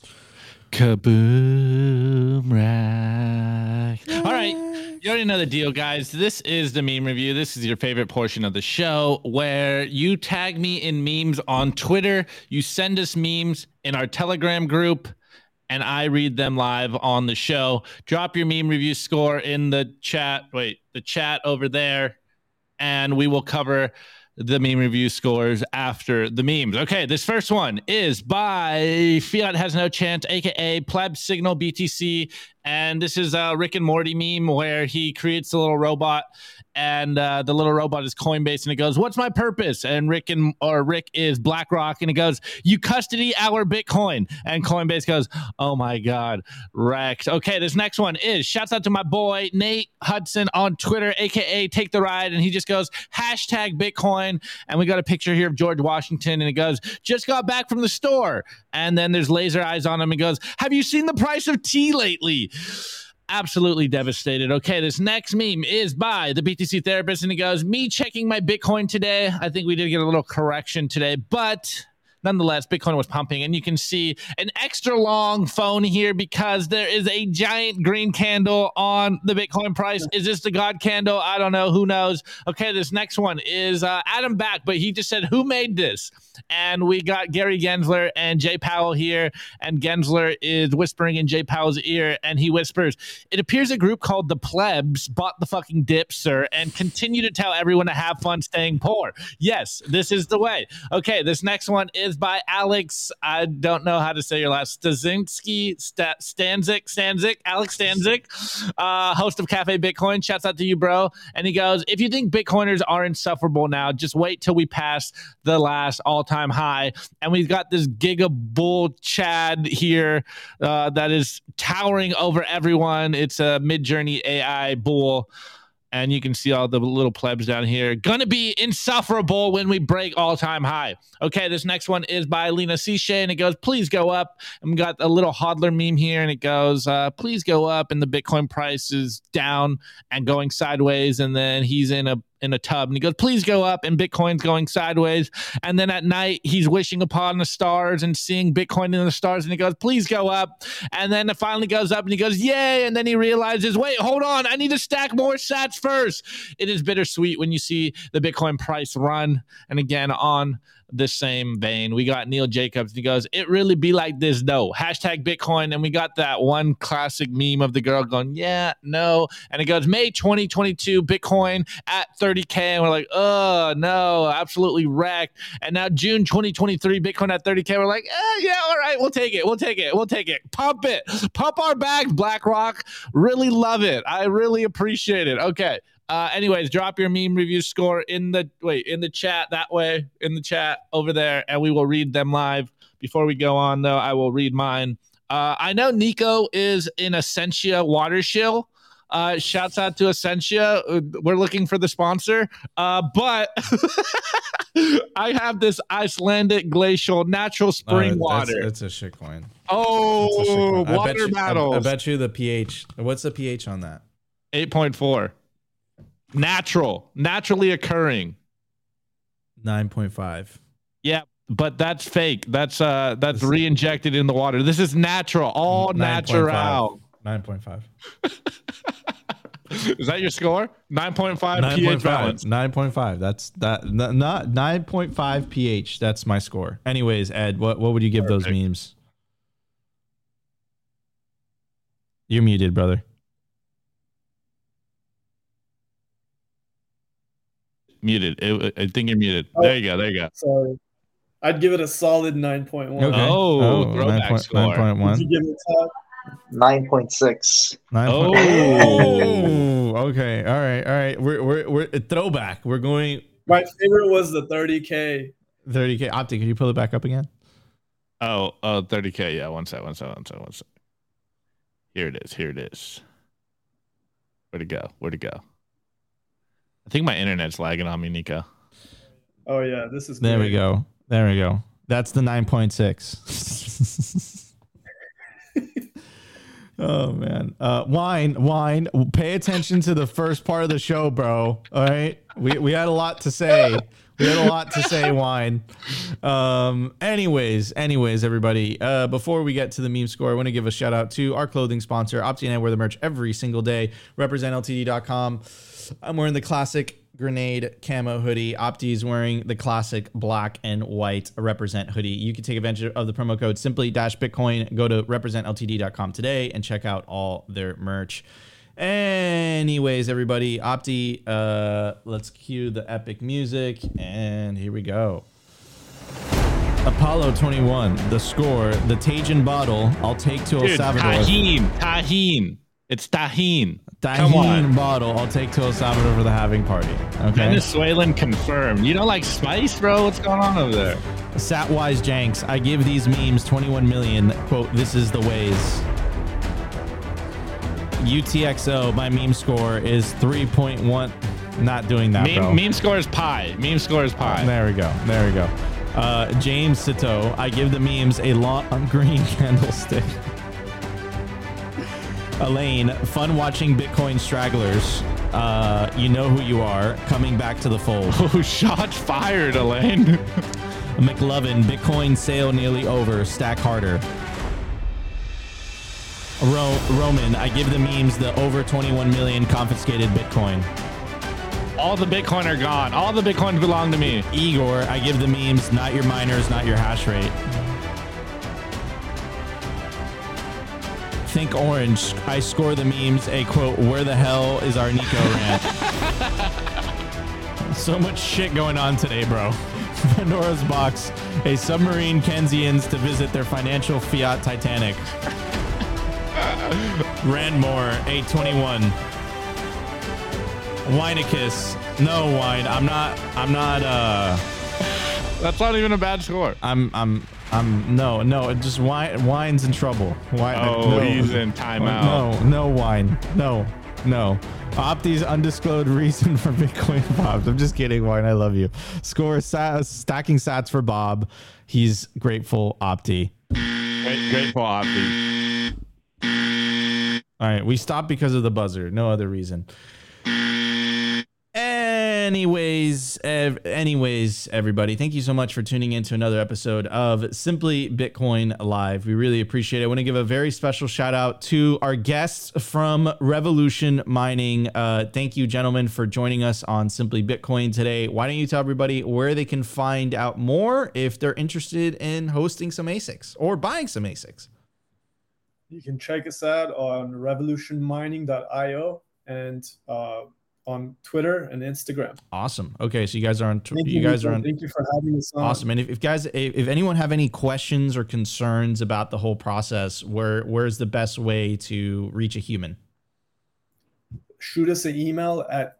Kaboom Racks. All right. You already know the deal, guys. This is the meme review. This is your favorite portion of the show where you tag me in memes on Twitter. You send us memes in our Telegram group, and I read them live on the show. Drop your meme review score in the chat. Wait, the chat over there, and we will cover the meme review scores after the memes. Okay, this first one is by Fiat Has No Chance, aka Pleb Signal BTC, and this is a Rick and Morty meme where he creates a little robot, and the little robot is Coinbase, and it goes, "What's my purpose?" And Rick is BlackRock, and it goes, "You custody our Bitcoin." And Coinbase goes, "Oh my God, wrecked." Okay, this next one is shouts out to my boy Nate Hudson on Twitter, aka Take the Ride, and he just goes #Bitcoin, and we got a picture here of George Washington, and it goes, "Just got back from the store," and then there's laser eyes on him, and goes, "Have you seen the price of tea lately?" absolutely devastated. Okay, this next meme is by the BTC therapist, and he goes, me checking my Bitcoin today. I think we did get a little correction today, but nonetheless, Bitcoin was pumping, and you can see an extra long phone here because there is a giant green candle on the Bitcoin price. Is this the God candle? I don't know. Who knows? Okay, this next one is Adam Back, but he just said, who made this? And we got Gary Gensler and Jay Powell here, and Gensler is whispering in Jay Powell's ear, and he whispers, it appears a group called the Plebs bought the fucking dip, sir, and continue to tell everyone to have fun staying poor. Yes, this is the way. Okay, this next one is by Alex, I don't know how to say your last, Stanzik, Alex Stanzik, host of Cafe Bitcoin. Shouts out to you, bro. And he goes, if you think Bitcoiners are insufferable now, just wait till we pass the last all-time high. And we've got this Giga Bull Chad here that is towering over everyone. It's a Midjourney AI bull. And you can see all the little plebs down here. Gonna be insufferable when we break all-time high. Okay, this next one is by Lena Sishay, and it goes, please go up. And we got a little hodler meme here, and it goes, please go up. And the Bitcoin price is down and going sideways. And then he's in a tub, and he goes, please go up, and Bitcoin's going sideways. And then at night, he's wishing upon the stars and seeing Bitcoin in the stars, and he goes, please go up. And then it finally goes up, and he goes, yay. And then he realizes, wait, hold on, I need to stack more sats first. It is bittersweet when you see the Bitcoin price run. And again, on the same vein, we got Neil Jacobs, and he goes, it really be like this though, hashtag Bitcoin. And we got that one classic meme of the girl going, yeah, no. And it goes, May 2022, Bitcoin at 30K. And we're like, oh no, absolutely wrecked. And now June 2023, Bitcoin at 30K. We're like, yeah, all right, we'll take it. Pump it, pump our bags, BlackRock. Really love it. I really appreciate it. Okay. Anyways, drop your meme review score in the chat that way, in the chat over there, and we will read them live. Before we go on, though, I will read mine. I know Nico is in Essentia Water Shill. Shouts out to Essentia. We're looking for the sponsor. But I have this Icelandic glacial natural spring water. It's a shitcoin. Oh, water battles. I bet you the pH. What's the pH on that? 8.4. Naturally occurring. 9.5. Yeah, but that's fake. That's re-injected in the water. This is natural, all 9.5. natural. 9.5. Is that your score? 9.5 pH balance. 9.5. That's that. Not 9.5 pH. That's my score. Anyways, Ed, what would you give those memes? You're muted, brother. Muted. I think you're muted. Oh, there you go. Sorry. I'd give it a solid 9.1. Okay. Oh, throwback score. 9.1. Did you give it top? 9.6. Oh, okay. All right. We're throwback. We're going. My favorite was the 30K. 30K. Opti, can you pull it back up again? Oh, 30K. Yeah, one sec. Here it is. Where'd it go? I think my internet's lagging on me, Nico. Oh yeah, this is. There we go. That's the 9.6. Oh man, wine. Pay attention to the first part of the show, bro. All right, we had a lot to say. Wine. Anyways, everybody. Before we get to the meme score, I want to give a shout out to our clothing sponsor, Opti and I wear the merch every single day. RepresentLTD.com. I'm wearing the classic grenade camo hoodie. Opti is wearing the classic black and white Represent hoodie. You can take advantage of the promo code simply-bitcoin. Go to representltd.com today and check out all their merch. Anyways, everybody, Opti, let's cue the epic music, and here we go. Apollo 21, the score, the Tajin bottle, I'll take to El Salvador. Tajin. It's Tajin. Tajin bottle, I'll take to El Salvador for the halving party. Okay. Venezuelan confirmed. You don't like spice, bro? What's going on over there? Satwise Janks, I give these memes 21 million. Quote, this is the ways. UTXO, my meme score is 3.1. Not doing that, bro. Meme score is pi. There we go. James Sito, I give the memes a long green candlestick. Elaine, fun watching Bitcoin stragglers. You know who you are, coming back to the fold. Oh, shots fired, Elaine. McLovin, Bitcoin sale nearly over. Stack harder. Roman, I give the memes the over 21 million confiscated Bitcoin. All the Bitcoin are gone. All the Bitcoins belong to me. Igor, I give the memes, not your miners, not your hash rate. Think Orange, I score the memes, a quote, where the hell is our Nico rant? So much shit going on today, bro. Pandora's Box, a submarine Kensians to visit their financial fiat Titanic. Randmore, 821. Wineicus, no wine. I'm not That's not even a bad score. no, just wine's in trouble. He's in timeout. No wine. No. Opti's undisclosed reason for Bitcoin pops. I'm just kidding, Wine. I love you. Score stacking sats for Bob. He's grateful, Opti. Grateful, Opti. All right, we stopped because of the buzzer. No other reason. Anyways, everybody, thank you so much for tuning in to another episode of Simply Bitcoin Live. We really appreciate it. I want to give a very special shout out to our guests from Revolution Mining. Thank you, gentlemen, for joining us on Simply Bitcoin today. Why don't you tell everybody where they can find out more if they're interested in hosting some ASICs or buying some ASICs? You can check us out on revolutionmining.io and on Twitter and Instagram. Awesome. Okay, so you guys are on. Thank you for having us on. Awesome. And if anyone have any questions or concerns about the whole process, where's the best way to reach a human? Shoot us an email at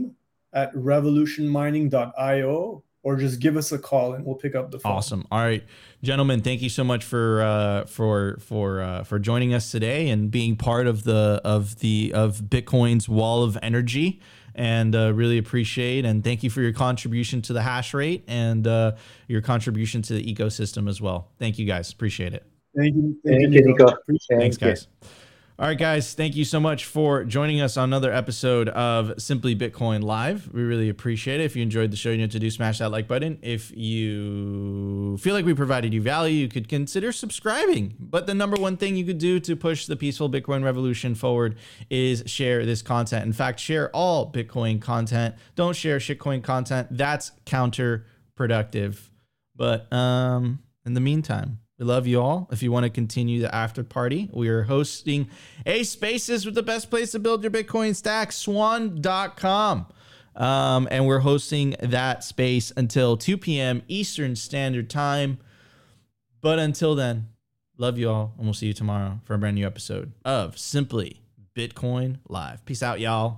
team@revolutionmining.io, or just give us a call and we'll pick up the phone. Awesome. All right, gentlemen, thank you so much for joining us today and being part of Bitcoin's wall of energy, and really appreciate and thank you for your contribution to the hash rate and your contribution to the ecosystem as well. Thank you guys. Appreciate it. Thank you, Nico. Thanks, guys. All right, guys, thank you so much for joining us on another episode of Simply Bitcoin Live. We really appreciate it. If you enjoyed the show, you know what to do, smash that like button. If you feel like we provided you value, you could consider subscribing. But the number one thing you could do to push the peaceful Bitcoin revolution forward is share this content. In fact, share all Bitcoin content. Don't share shitcoin content. That's counterproductive. But in the meantime, we love you all. If you want to continue the after party, we are hosting a Spaces with the best place to build your Bitcoin stack, swan.com. And we're hosting that space until 2 p.m. Eastern Standard Time. But until then, love you all, and we'll see you tomorrow for a brand new episode of Simply Bitcoin Live. Peace out, y'all.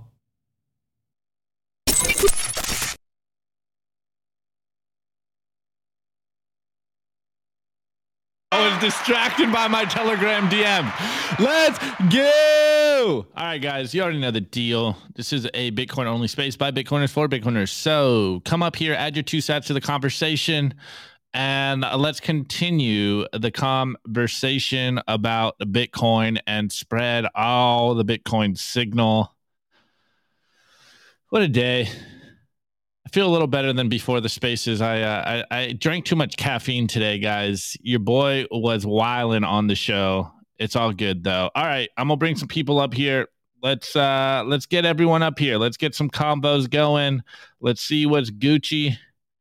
I was distracted by my Telegram DM. Let's go. All right, guys, you already know the deal. This is a Bitcoin only space by Bitcoiners for Bitcoiners. So come up here, add your 2 cents to the conversation, and let's continue the conversation about the Bitcoin and spread all the Bitcoin signal. What a day. I feel a little better than before the spaces. I drank too much caffeine today, guys. Your boy was wilding on the show. It's all good though. All right, I'm gonna bring some people up here. Let's get everyone up here. Let's get some combos going. Let's see what's Gucci.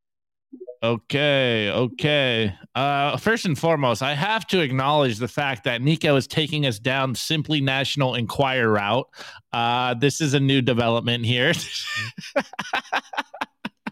Okay. First and foremost, I have to acknowledge the fact that Nico is taking us down Simply National Enquirer route. This is a new development here.